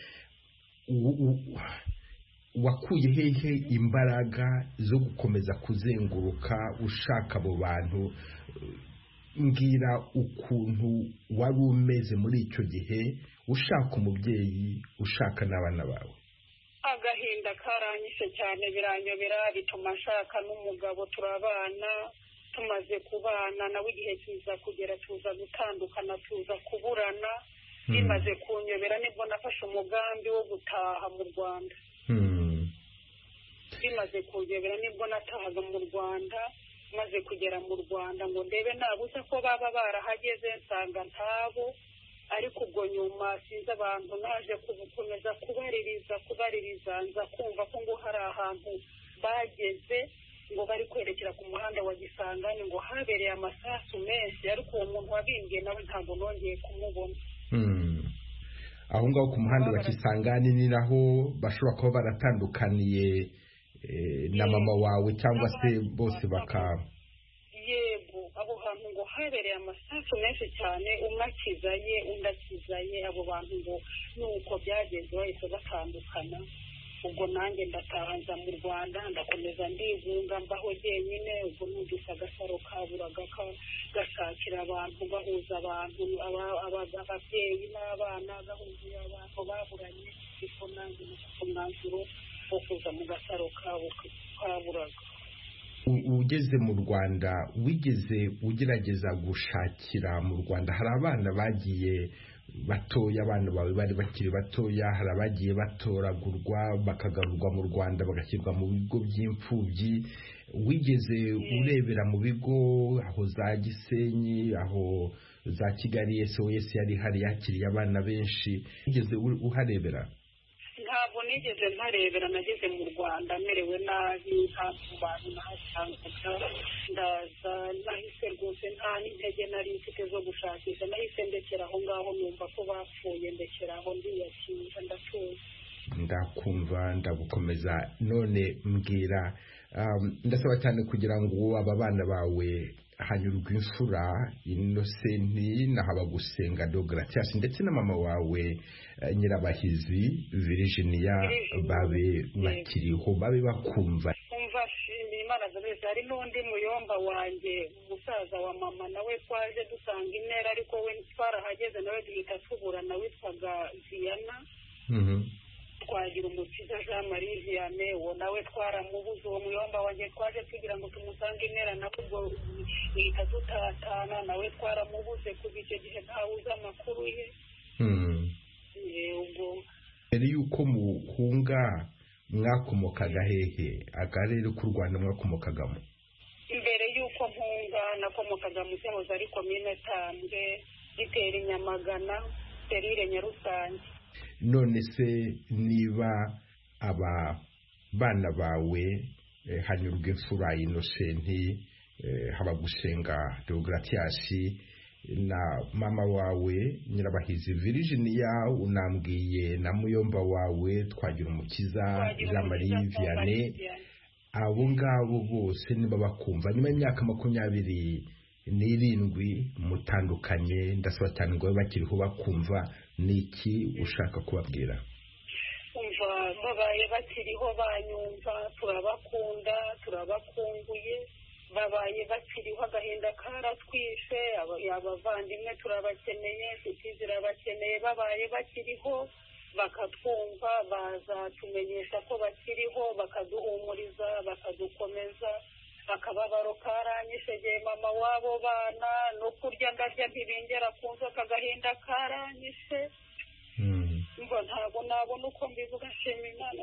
wakuye hehe imbaraga zo gukomeza kuzenguruka ushaka abo bantu? Mbwira ukuntu wari umeze muri icyo gihe ushaka umubyeyi, ushaka n'abana bawe. Agahinda karanyishe cyane, biranyobera, bituma nshaka n'umugabo. Turabana, tumaze kubana nawe igihe kiza kugera tuza gutandukana, tuza kuburana. Bimaze kunyobera nibwo nafashe umugambi wo gutaha mu Rwanda. Bimaze kunyobera nibwo natahaga mu Rwanda. maze kugera mu Rwanda ngo ndebe nabuze ko baba barahageze nsanga ntabo, ariko ubwo nyuma sinzi abantu naje gukomeza kubaririza nza kumva ko ngo hari ahantu bageze ngo bari kwerekera ku muhanda wa Gisangani ngo habereye amasasu menshi, ariko uwo muntu wabimbwiye nawe ntabwo nongeye kumubona. Aho ngaho ku muhanda wa Gisangani ni naho bashobora kuba baratandukaniye na mama wawe cyangwa se bose yego abo hantu ngo habereye amasasu menshi cyane, umwe akizaye undi akizaye, abo bantu ngo nuko byagenze bahise batandukana. Ubwo nanjye ndataha nza mu Rwanda ndakomeza ndivunga mbaho jyenyine. Ubwo numvise agasaro kaburaga gashakira abantu gahuza abantu ababyeyi n'abana gahuza abantu baburanye, ariko nanjye nafashe umwanzuro wo kuza mu gasaro kaburaga. Ugeze mu Rwanda wigeze ugerageza gushakira mu Rwanda? Hari abana bagiye batoya, abana bawe bari bakiri batoya, hari abagiye batoragurwa bakagarurwa mu Rwanda bagashyirwa mu bigo by'imfubyi. Wigeze urebera mu bigo aho za Gisenyi, aho za Kigali SOS yari hari yakiriye abana benshi? Wigeze uharebera? Ntabwo nigeze mparebera, nageze mu Rwanda merewe nabi, nta bantu nahasangaga, ndaza nahise rwose nta n'intege nari mfite zo gushakisha, nahise ndekera aho ngaho, numva ko bapfuye ndekera aho ndiyakira ndatuza. Ndakumva ndagukomeza. None mbwira, ndasaba cyane kugira ngo aba bana bawe Hanyurwa Imfura Innocent na Habagusenga Deogratias ndetse na mama wawe Nyirabahizi Virginia babe bakiriho, babe bakumva. Umva Imana zabeze, hari n'undi muyomba wanjye umusaza wa mama nawe twaje dusanga intera, ariko we twarahageze nawe duhita tubura, nawe witwaga Viana. Twagira Umukiza Jean Marie Vianney, uwo nawe twaramubuze. Uwo muyomba wanjye twaje kugira ngo tumusange intera, nawe ubwo duhita dutatana, nawe twaramubuze kuva icyo gihe ntawuzi amakuru ye. Ubwo mbere y'uko muhunga mwakomokaga hehe? Akarere k'u Rwanda mwakomokagamo? Imbere y'uko mpunga nakomokaga mu cyahoze ari komine Tambwe, Gitera, Nyamagana, Serire, Nyarusange. None se niba aba bana bawe Hanyurwa Imfura Innocent, Habagusenga Deogratias na mama wawe Nyirabahizi Virginia, unambwiye na muyomba wawe Twagira Umukiza Jean Marie Vianney, abo ngabo bose niba bakumva nyuma y'imyaka 27 mutandukanye, ndasaba cyane ngo bakiriho bakumva, niki ushaka kubabwira? Umva babaye bakiriho banyumva, turabakunda turabakumbuye, babaye bakiriho agahinda karatwishe, abavandimwe turabakeneye, inshuti zirabakeneye, babaye bakiriho bakatwumva bazatumenyesha ko bakiriho, bakaduhumuriza bakadukomeza. Akababaro karanyishegeye mama wabo bana, no kurya ndarya ntibingera kunzoka, agahinda karanyishe. Ngo ntabwo nabona uko mbivuga, shima Imana.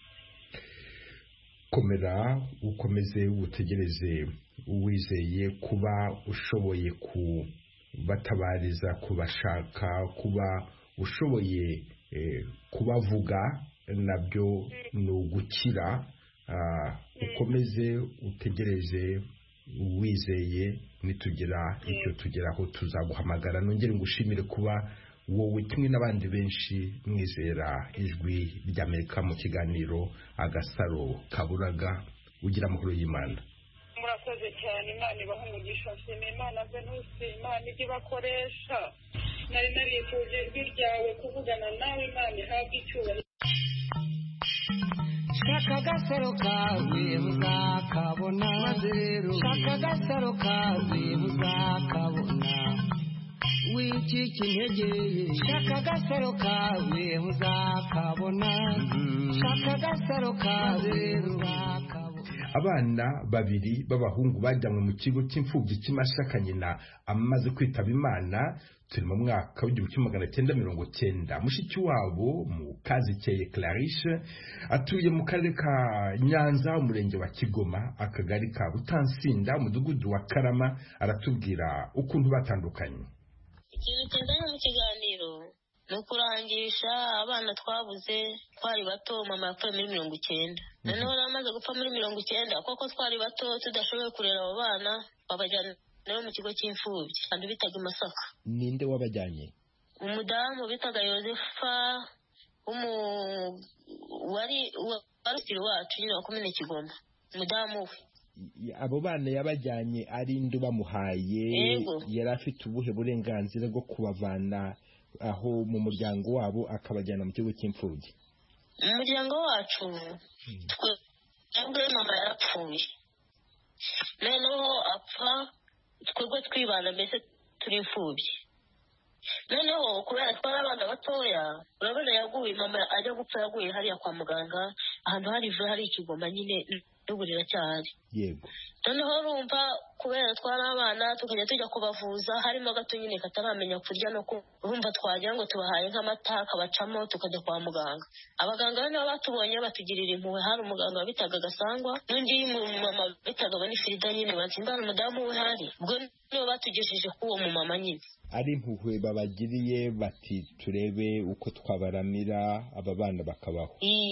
Komera ukomeze utegereze uwizeye kuba ushoboye kubatabariza, kubashaka, kuba ushoboye kubavuga, nabyo ni ugukira. Ukomeze utegereze wizeye, nitugira icyo tugeraho tuzaguhamagara. Nongere ngushimire kuba wowe kimwe n'abandi benshi mwizera ijwi ry'Amerika mu kiganiro Agasaro Kaburaga. Ugira amahoro y'Imana. Murakoze cyane, Imana ibaha umugisha. Nshimira Imana Venusi, Imana ijye bakoresha. Nari narifuje ijwi ryawe kuvugana nawe, Imana ihabwe icyubahiro. Shaka agasaro kawe muzakabona, shaka agasaro kawe muzakabona, wicika intege, shaka agasaro kawe muzakabona, shaka agasaro kawe muzakabona. abana babiri b'abahungu bajyanywe mu kigo cy'imfubyi cy'Imasaka nyina amaze kwitaba Imana. Turi mu mwaka w'1990. Mushiki wabo Mukazikeye Clarice atuye mu karere ka Nyanza, umurenge wa Kigoma, akagari ka Butansinda, umudugudu wa Karama. Aratubwira ukuntu batandukanye. Ikintu kizanye mu kiganiro ni ukurangisha abana twabuze twari bato. Mama yapfuye muri 90. Noneho amaze gupfa muri 90, koko twari bato tudashoboye kurera abo bana, babajyana mu kigo cy'imfubyi kandi bitaga Masaka. Ninde wabajyanye? Umudamu bitaga Yosefa, wari wacu nyine wakomene Kigoma, umudamu we. Abo bana yabajyanye ari ndu bamuhaye, yari afite ubuhe burenganzira bwo kubavana aho mu muryango wabo akabajyana mu kigo cy'imfubyi? Mu muryango wacu twebwe mama yarapfuye, noneho apfa twebwe twibana, mbese turi imfubyi. Noneho kubera twari abana batoya, urabona yaguye, mama ajya gupfa yaguye hariya kwa muganga, ahantu hari Ikigoma nyine n'uburira cyane. Yego. Noneho urumva kubera twari abana tukajya tujya kubavuza, harimo gato nyine kataramenya kurya no urumva twagira ngo tubahaye nk'amata akabacamo tukajya kwa muganga. Abaganga nibo batubonye batugirira impuhwe. Hari umuganga bitaga Gasangwa, n'undi mama bitaga Bonifrida nyine, batsindana umudamu we hari. Ubwo nibo batugejeje k'uwo mu mama nyine. Ari impuhwe babagiriye bati turebe uko twabaramira aba bana bakabaho.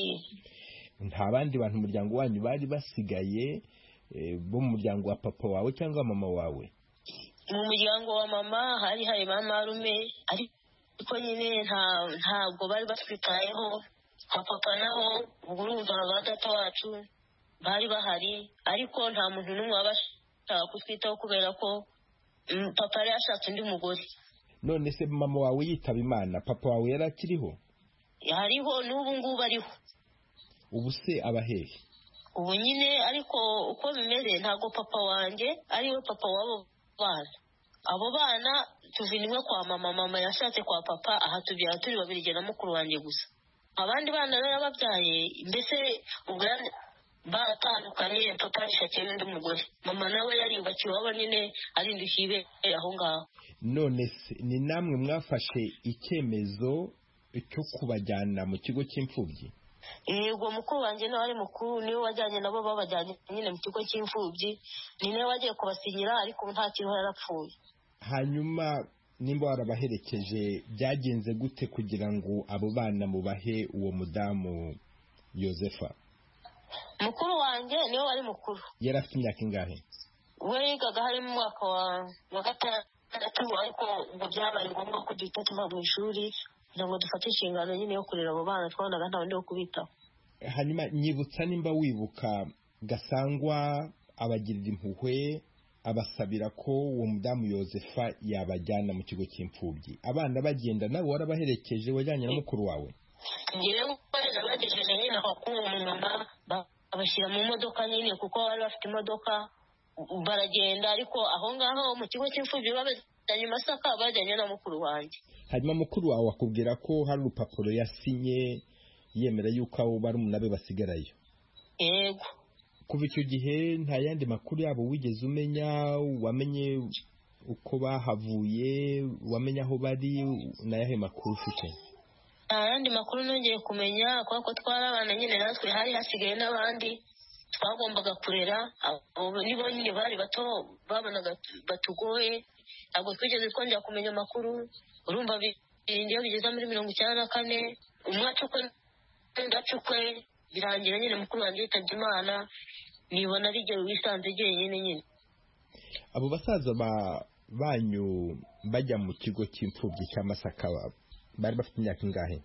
Nta bandi bantu umuryango wanyu bari basigaye bo mu muryango wa papa wawe cyangwa mama wawe? Mu muryango wa mama hari ba marume, ariko nyine ntabwo bari batwitayeho. Kwa papa naho urumva ba data wacu bari bahari, ariko nta muntu n'umwe wabashaka kutwitaho kubera ko papa yari yashatse undi mugore. None se mama wawe yitaba Imana, papa wawe yari akiriho? Hariho n'ubu ngubu ariho. Ubu se abahehe? Ubu nyine ariko uko bimeze ntabwo papa wanjye ariwe papa w'abo bana. Abo bana tuvinimwe kwa mama. Mama yashatse kwa papa, aha tubyara turi babiri na mukuru wanjye gusa. Abandi bana rero babyaye, mbese ubwo baratandukanye, papa yashakiye n'undi mugore. Mama nawe yariyubakiye iwabo nyine arindushye ibere aho ngaho. None se ni namwe mwafashe icyemezo cyo kubajyana mu kigo cy'imfubyi? Yego, mukuru wanjye nawe ari mukuru, niwe wajyanye nabo babajyanye nyine mu kigo cy'imfubyi. Ni nawe wagiye kubasinyira, ariko nta kintu yarapfuye. Hanyuma nimba warabaherekeje, byagenze gute kugira ngo abo bana mubahe uwo mudamu Yosefa? Mukuru wanjye niwe wari mukuru. Yari afite imyaka ingahe? We yigaga hari mu mwaka wa gatandatu, ariko ngo byabaye ngombwa ko duhita tuva mu ishuri kugira ngo dufate inshingano nyine yo kurera abo bana, twabonaga nta wundi wo kubitaho. Hanyuma nyibutsa nimba wibuka, Gasangwa abagirira impuhwe abasabira ko uwo mudamu Yosefa yabajyana mu kigo cy'imfubyi. Abana bagenda nawe warabaherekeje, wajyanye na mukuru wawe? Ngewe bagejeje nyine aho k'uwo mumama, babashyira mu modoka nyine kuko bari bafite imodoka, baragenda. Ariko aho ngaho mu kigo cy'imfubyi babajyanye Masaka, bajyanye na mukuru wanjye. Hanyuma mukuru wawe akubwira ko hari urupapuro yasinye yemera yuko abo barumuna be basigarayo? Yego. Kuva icyo gihe nta yandi makuru yabo wigeze umenya? Wamenye uko bahavuye? Wamenye aho bari? Nayahe makuru ufite? Nta yandi makuru nongeye kumenya, kuko twari abana nyine, natwe hari hasigaye n'abandi twagombaga kurera. Abo nibo nyine bari bato, babonaga batugoye, ntabwo twigeze twongera kumenya amakuru. Urumva iyo bigeze muri 94, umwacukwe ndacukwe, birangira nyine mukuru wanjye yitabye Imana, nibona rigero wisanze jyenyine nyine. Abo basaza banyu bajya mu kigo cy'imfubyi cya Masaka bari bafite imyaka ingahe?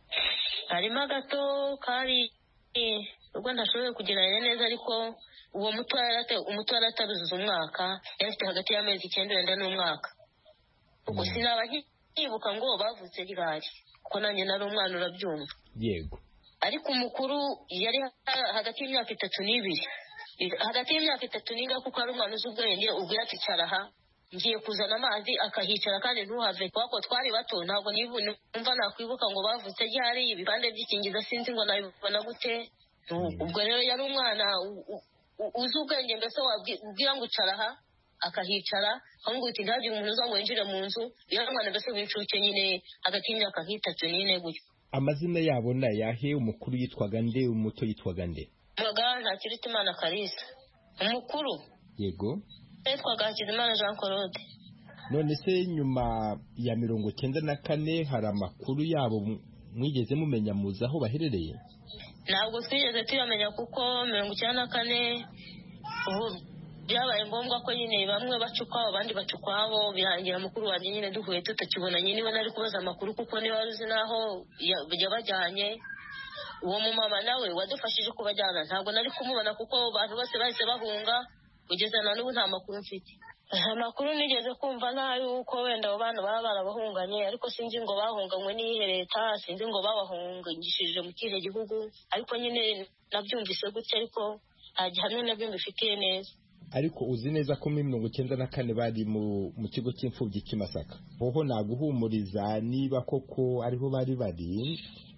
Harimo gato kari, ubwo ntashoboye kugereranya neza, ariko uwo muto yarataruzuza umwaka, yari afite hagati y'amezi 9 wenda n'umwaka. Ubwo sinaba nkibuka ngo bavutse ryari, kuko nanjye nari umwana, urabyumva. Yego. Ariko umukuru yari hagati y'imyaka 3 n'ibiri, hagati y'imyaka 3 n'inga, kuko ari umwana uzi ubwenge. Ubwo yaticara aha, ngiye kuzana amazi akahicara, kandi ntuhave, kuko twari bato, ntabwo numva nakwibuka ngo bavutse ryari. Ibipande by'ikingiza sinzi ngo nabibona gute. Ubwo rero yari umwana uzi ubwenge mbese wabwira ngo icara aha akahicara akamubwira uti ntihagire umuntu uza ngo yinjire mu nzu iyo mwana mbese w'incuke nyine hagati y'imyaka nk'itatu n'ine gutyo. Amazina yabo ni ayahe? Umukuru yitwaga nde, umuto yitwaga nde? Ntakirutimana Kalisa. Umukuru yego yitwaga Hakizimana Jean Claude. None se nyuma ya 94 hari amakuru yabo mwigeze mumenya muzi aho baherereye? Ntabwo twigeze tuyamenya kuko 94 ubu byabaye ngombwa ko nyine bamwe bacukwa abandi bacukwabo, birangira mukuru wanjye nyine duhuye tutakibonanye. Niba nari kubaza amakuru kuko niba uzi naho yabajyanye. Uwo mumama nawe wadufashije kubajyana ntabwo nari kumubona kuko abantu bose bahise bahunga, kugeza na n'ubu nta makuru mfite. Amakuru nigeze kumva nayo uko wenda abo bana baba barabahunganye, ariko sinzi ngo bahunganywe n'iyihe leta, sinzi ngo babahungishije mu kihe gihugu, ariko nyine nabyumvise gutya, ariko nta gihamya nabyo mbifitiye neza. Ariko uzi neza ko muri 94 bari mu kigo cy'imfubyi cy'Imasaka. Hoho naguhumuriza niba koko ariho bari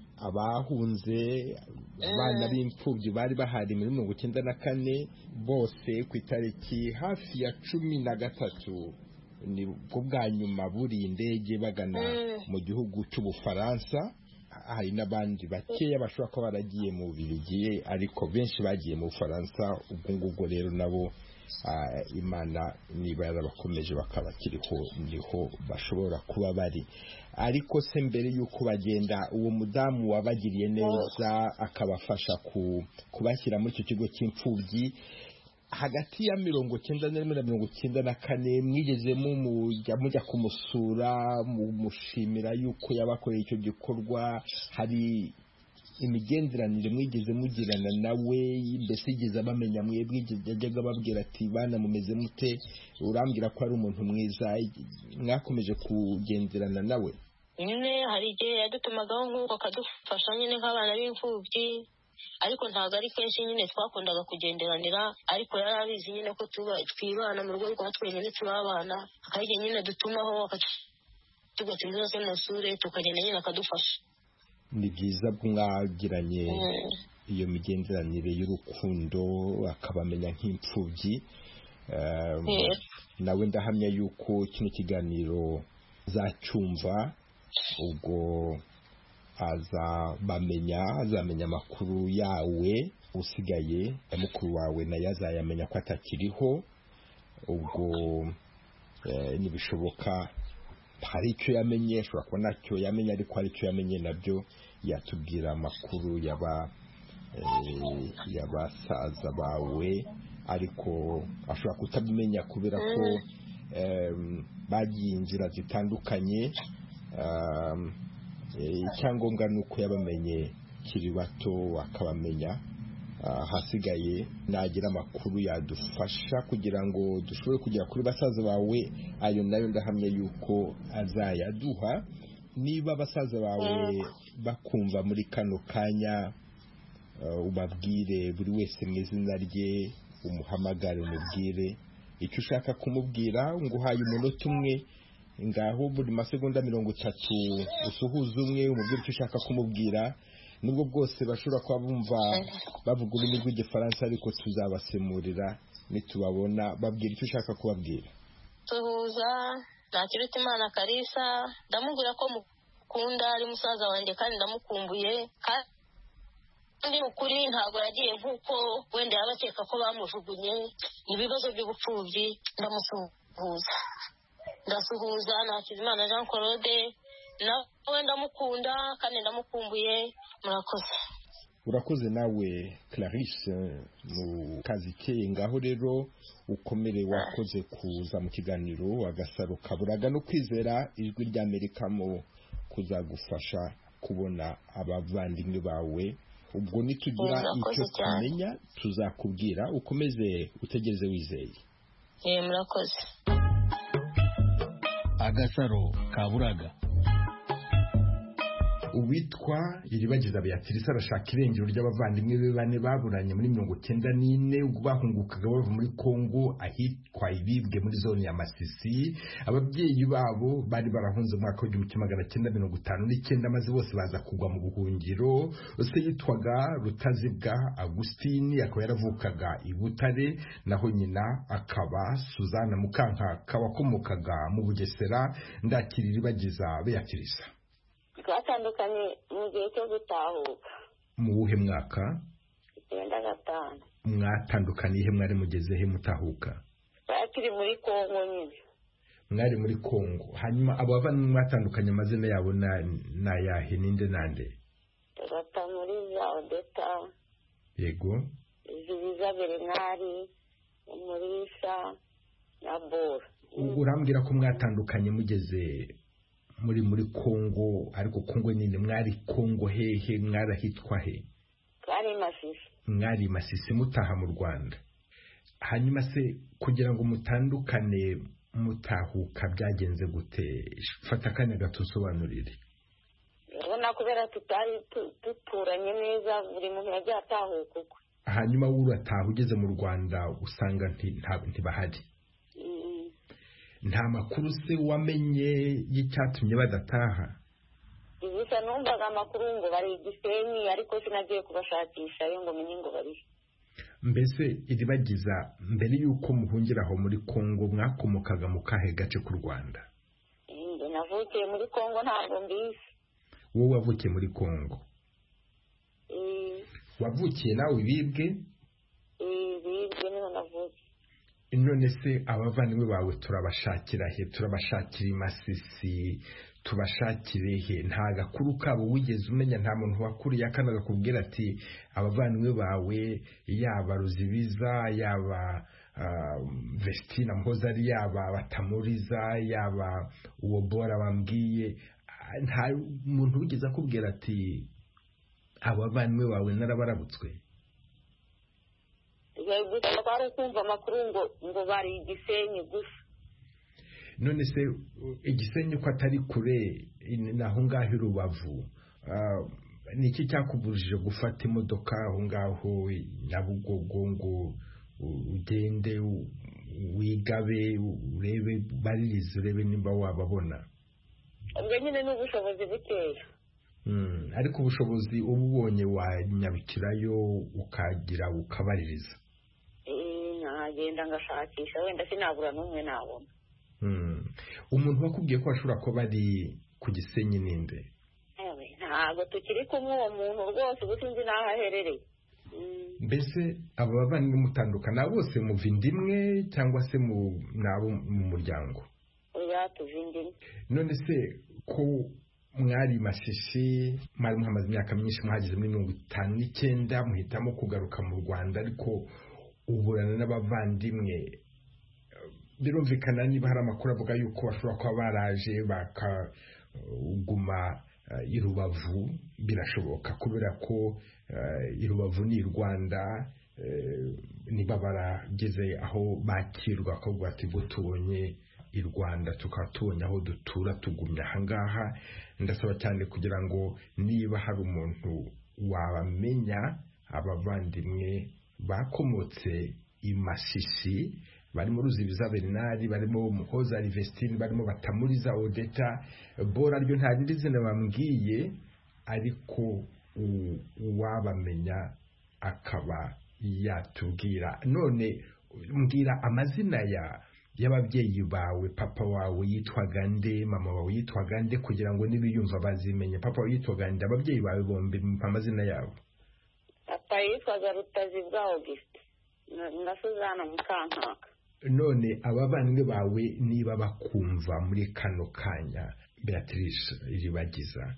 abahunze abana b'imfubyi bari bahari muri 94 bose ku itariki hafi ya 13 ni bwo bwa nyuma buri indege bagana mu gihugu cy'Ubufaransa. Hari n'abandi bakeya bashobora kuba baragiye mu Bubiligi, ariko benshi bagiye mu Bufaransa. Ubwo ngubwo rero nabo Imana niba yarabakomeje bakaba kiriho niho bashobora kuba bari. Ariko se mbere yuko bagenda uwo mudamu wabagiriye neza akabafasha kubashyira muri icyo kigo cy'imfubyi, hagati ya 94 na 94 mwigeze mujya kumusura mushimira yuko yabakoreye icyo gikorwa? Hari imigenderanire mwigeze mugirana nawe? Mbese yigeze abamenya mwebwe, yajyaga babwira ati bana mumeze mute? Urambwira ko ari umuntu mwiza, mwakomeje kugenderana nawe? Nyine hari igihe yadutumagaho nk'uko akadufasha nyine nk'abana b'imfubyi, ariko ntabwo ari kenshi nyine twakundaga kugenderanira, ariko yari abizi nyine ko twibana mu rugo rwa twenyine turi abana, akagiye nyine dutumaho tugatsinda zose musure tukagenda nyine akadufasha. Ni byiza mwagiranye iyo migenderanire y'urukundo, akabamenya nk'imfubyi. Nawe ndahamya yuko kino kiganiro zacyumva, ubwo azamenya amakuru yawe usigaye, mukuru wawe nayo azayamenya ko atakiriho. Ubwo nibishoboka hari icyo yamenye, ashobora kuba ntacyo yamenye, ariko hari icyo yamenye nabyo yatubwira amakuru y'abasaza bawe, ariko ashobora kutabimenya kubera ko bagiye inzira zitandukanye. Icyangombwa ni uko yabamenye kiri bato akabamenya. Hasigaye nagira amakuru yadufasha kugira ngo dushobore kugera kuri basaza bawe, ayo nayo ndahamya yuko azayaduha. Niba basaza bawe bakumva muri kano kanya, ubabwire buri wese mu izina rye, umuhamagare umubwire icyo ushaka kumubwira. Nguhaye umunota umwe, ngaho buri masegonda 30 usuhuza umwe umubwire icyo ushaka kumubwira. Nubwo bwose bashobora kuba bumva bavuga ururimi rw'Igifaransa, ariko tuzabasemurira nitubabona. Babwira icyo ushaka kubabwira. Tuhuza Ntakirutimana Kalisa, ndamubwira ko mukunda, ari musaza wanjye kandi ndamukumbuye, kandi ukuri ntabwo yagiye nk'uko wenda yabakeka ko bamujugunye ibibazo by'ubupfubyi. Ndasuhuza Hakizimana Jean Claude, nawe ndamukunda kandi ndamukumbuye. Murakoze. Urakoze nawe Clarisse mu kazi ke. Ngaho rero ukomere, wakoze kuza mu kiganiro Agasaro Kaburaga, no kwizera ijwi ry'Amerika mu kuzagufasha kubona abavandimwe bawe. Ubwo nitugira icyo tumenya tuzakubwira. Ukomeze utegeze wizeye. Murakoze. Agasaro Kaburaga. uwitwa Iribagiza Beatrice arashaka irengero ry'abavandimwe be bane baburanye muri 1994 ubwo bahungukaga bava muri Kongo ahitwa Ibibwe muri zone ya Masisi. Ababyeyi babo bari barahunze mu mwaka w'1959 maze bose baza kugwa mu buhungiro. Se yitwaga Rutazibwa Agustine, akaba yaravukaga i Butare, naho nyina akaba Suzana Mukankaka wakomokaga mu Bugesera. Ndakira Iribagiza Beatrice. twatandukanye mu gihe cyo gutahuka. Mu wuhe mwaka? 95. Mwatandukaniye mwari mugeze he mutahuka? Turi muri Kongo nyine. Mwari muri Kongo. Hanyuma abo bavandimwe mwatandukanye amazina yabo na yahe ninde nande? Batamuriza Odeta. Yego. Zibiza Bernari, Umurisa na Bora. Urambwira ko mwatandukanye mugeze muri Kongo, ariko Kongo nyine mwari Kongo hehe, mwarahitwa he? Twari Masisi. Mwari Masisi mutaha mu Rwanda. Hanyuma se kugira ngo mutandukane mutahuka byagenze gute? Fata akanya gato usobanurire. Ubona kubera tutari duturanye neza, buri muntu yagiye atahuka uko. Hanyuma urataha ugeze mu Rwanda usanga ntibahari. Nta makuru se wamenye y'icyatumye badataha? Gusa numvaga amakuru ngo bari Gisenyi, ariko sinagiye kubashakisha yo ngo menye ngo bari. Mbese Iribagiza, mbere yuko muhungira aho muri Kongo mwakomokaga mu kahe gace ku Rwanda? Navukiye muri Kongo, ntabwo mbizi. Wowe wavukiye muri Kongo? Wavukiye nawe Ibibwe? Ibibwe niho navukiye. None se abavandimwe bawe turabashakira he? Turabashakira i Masisi, tubashakire he? Nta gakuru kabo wigeze umenya? Nta muntu wakuriye akana gakubwira ati abavandimwe bawe yaba Ruzibiza, yaba Vestina Mpozari, yaba Batamuriza, yaba uwo Bora bambwiye? Nta muntu wigeze akubwira ati abavandimwe bawe narabarabutswe? Gusa twari kumva amakuru ngo bari Gisenyi gusa. None se Igisenyi ko atari kure naho ngaho Rubavu, ni iki cyakubujije gufata imodoka aho ngaho Nyabugogo ngo ugende wigabe urebe baririze urebe nimba wababona? Ubwo nyine n'ubushobozi bukeya. Ariko ubushobozi ububonye wanyabikirayo ukagira ukabaririza? Nagenda ngashakisha, wenda sinabura n'umwe nabona. Umuntu wakubwiye ko ashobora kuba ari ku Gisenyi ninde? Ntabwo tukiri kumwe uwo muntu rwose, ubu sinzi n'aho aherereye. Mbese aba bavandimwe mutandukana bose muva inda imwe cyangwa se nabo mu muryango? Oya, tuva inda imwe. None se ko mwari Masisi, mwari muhamaze imyaka myinshi, mwageze muri 59 muhitamo kugaruka mu Rwanda, ariko uburana n'abavandimwe, birumvikana niba hari amakuru avuga yuko bashobora kuba baraje bakaguma i Rubavu, birashoboka kubera ko i Rubavu ni Rwanda. Niba barageze aho bakirwa akavuga ati ngo tubonye i Rwanda tukaba tubonye aho dutura tugumya ahangaha. Ndasaba cyane kugira ngo niba hari umuntu wabamenya abavandimwe bakomotse i Masisi, barimo Ruzibiza Bernari, barimo Muhoza Vestine, barimo Batamuriza Odeta, Bora ryo nta rindi zina bambwiye, ariko uwabamenya akaba yatubwira. None mbwira amazina y'ababyeyi bawe. Papa wawe yitwaga nde? Mama wawe yitwaga nde? kugira ngo nibiyumva bazimenye. Papa wawe yitwaga nde? Ababyeyi bawe bombi amazina yabo? Papa yitwaga Rutazibwa Auguste na Suzana Mukankaka. None abavandimwe bawe niba bakumva muri kano kanya, Beatrice Iribagiza,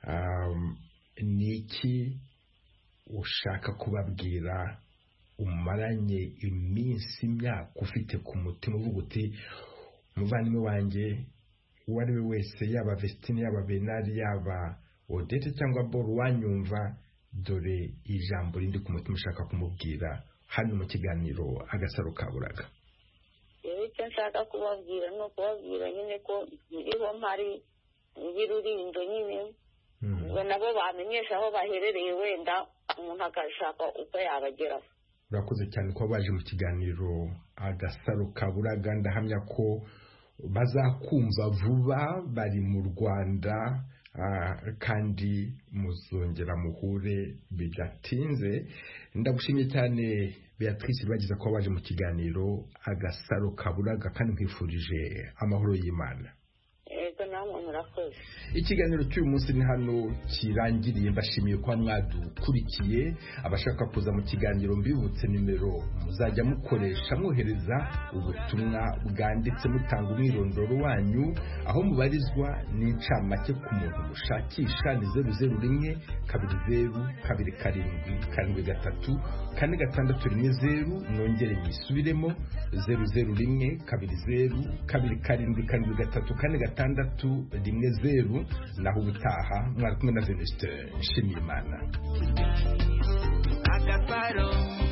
niki ushaka kubabwira umaranye iminsi imyaka ufite ku mutima uvuga uti umuvandimwe wanjye uwo ari we wese, yaba Vestine, yaba Bernari, yaba Odette cyangwa Bora, wanyumva, dore ijambo rindi ku mutima ushaka kumubwira hano mu kiganiro Agasaro Kaburaga? Icyo nshaka kubabwira ni ukubabwira nyine ko iriho mpari y'Rulindo nyine, nabo bamenyesha aho baherereye wenda umuntu agashaka uko yabageraho. urakoze cyane ko baje mu kiganiro Agasaro Kaburaga. ndahamya ko bazakumva vuba, bari mu Rwanda kandi muzongera muhure bidatinze. ndagushimiye cyane Beatrice bagize ko baje mu kiganiro Agasaro Kaburaga kandi nkwifurije amahoro y'Imana. Ikiganiro cy'uyu munsi ni hano kirangiriye. mbashimiye ko mwadukurikiye. abashaka kuza mu kiganiro mbibutse nimero muzajya mukoresha mwohereza ubutumwa bwanditse mutanga umwirondoro wanyu, aho mubarizwa n'incamake ku muntu mushakisha ni 001 202 207 4 nongere nyisubiremo 001 202 207 naho ubutaha mwari kumwe na Venuste Nshimiyimana. Agasaro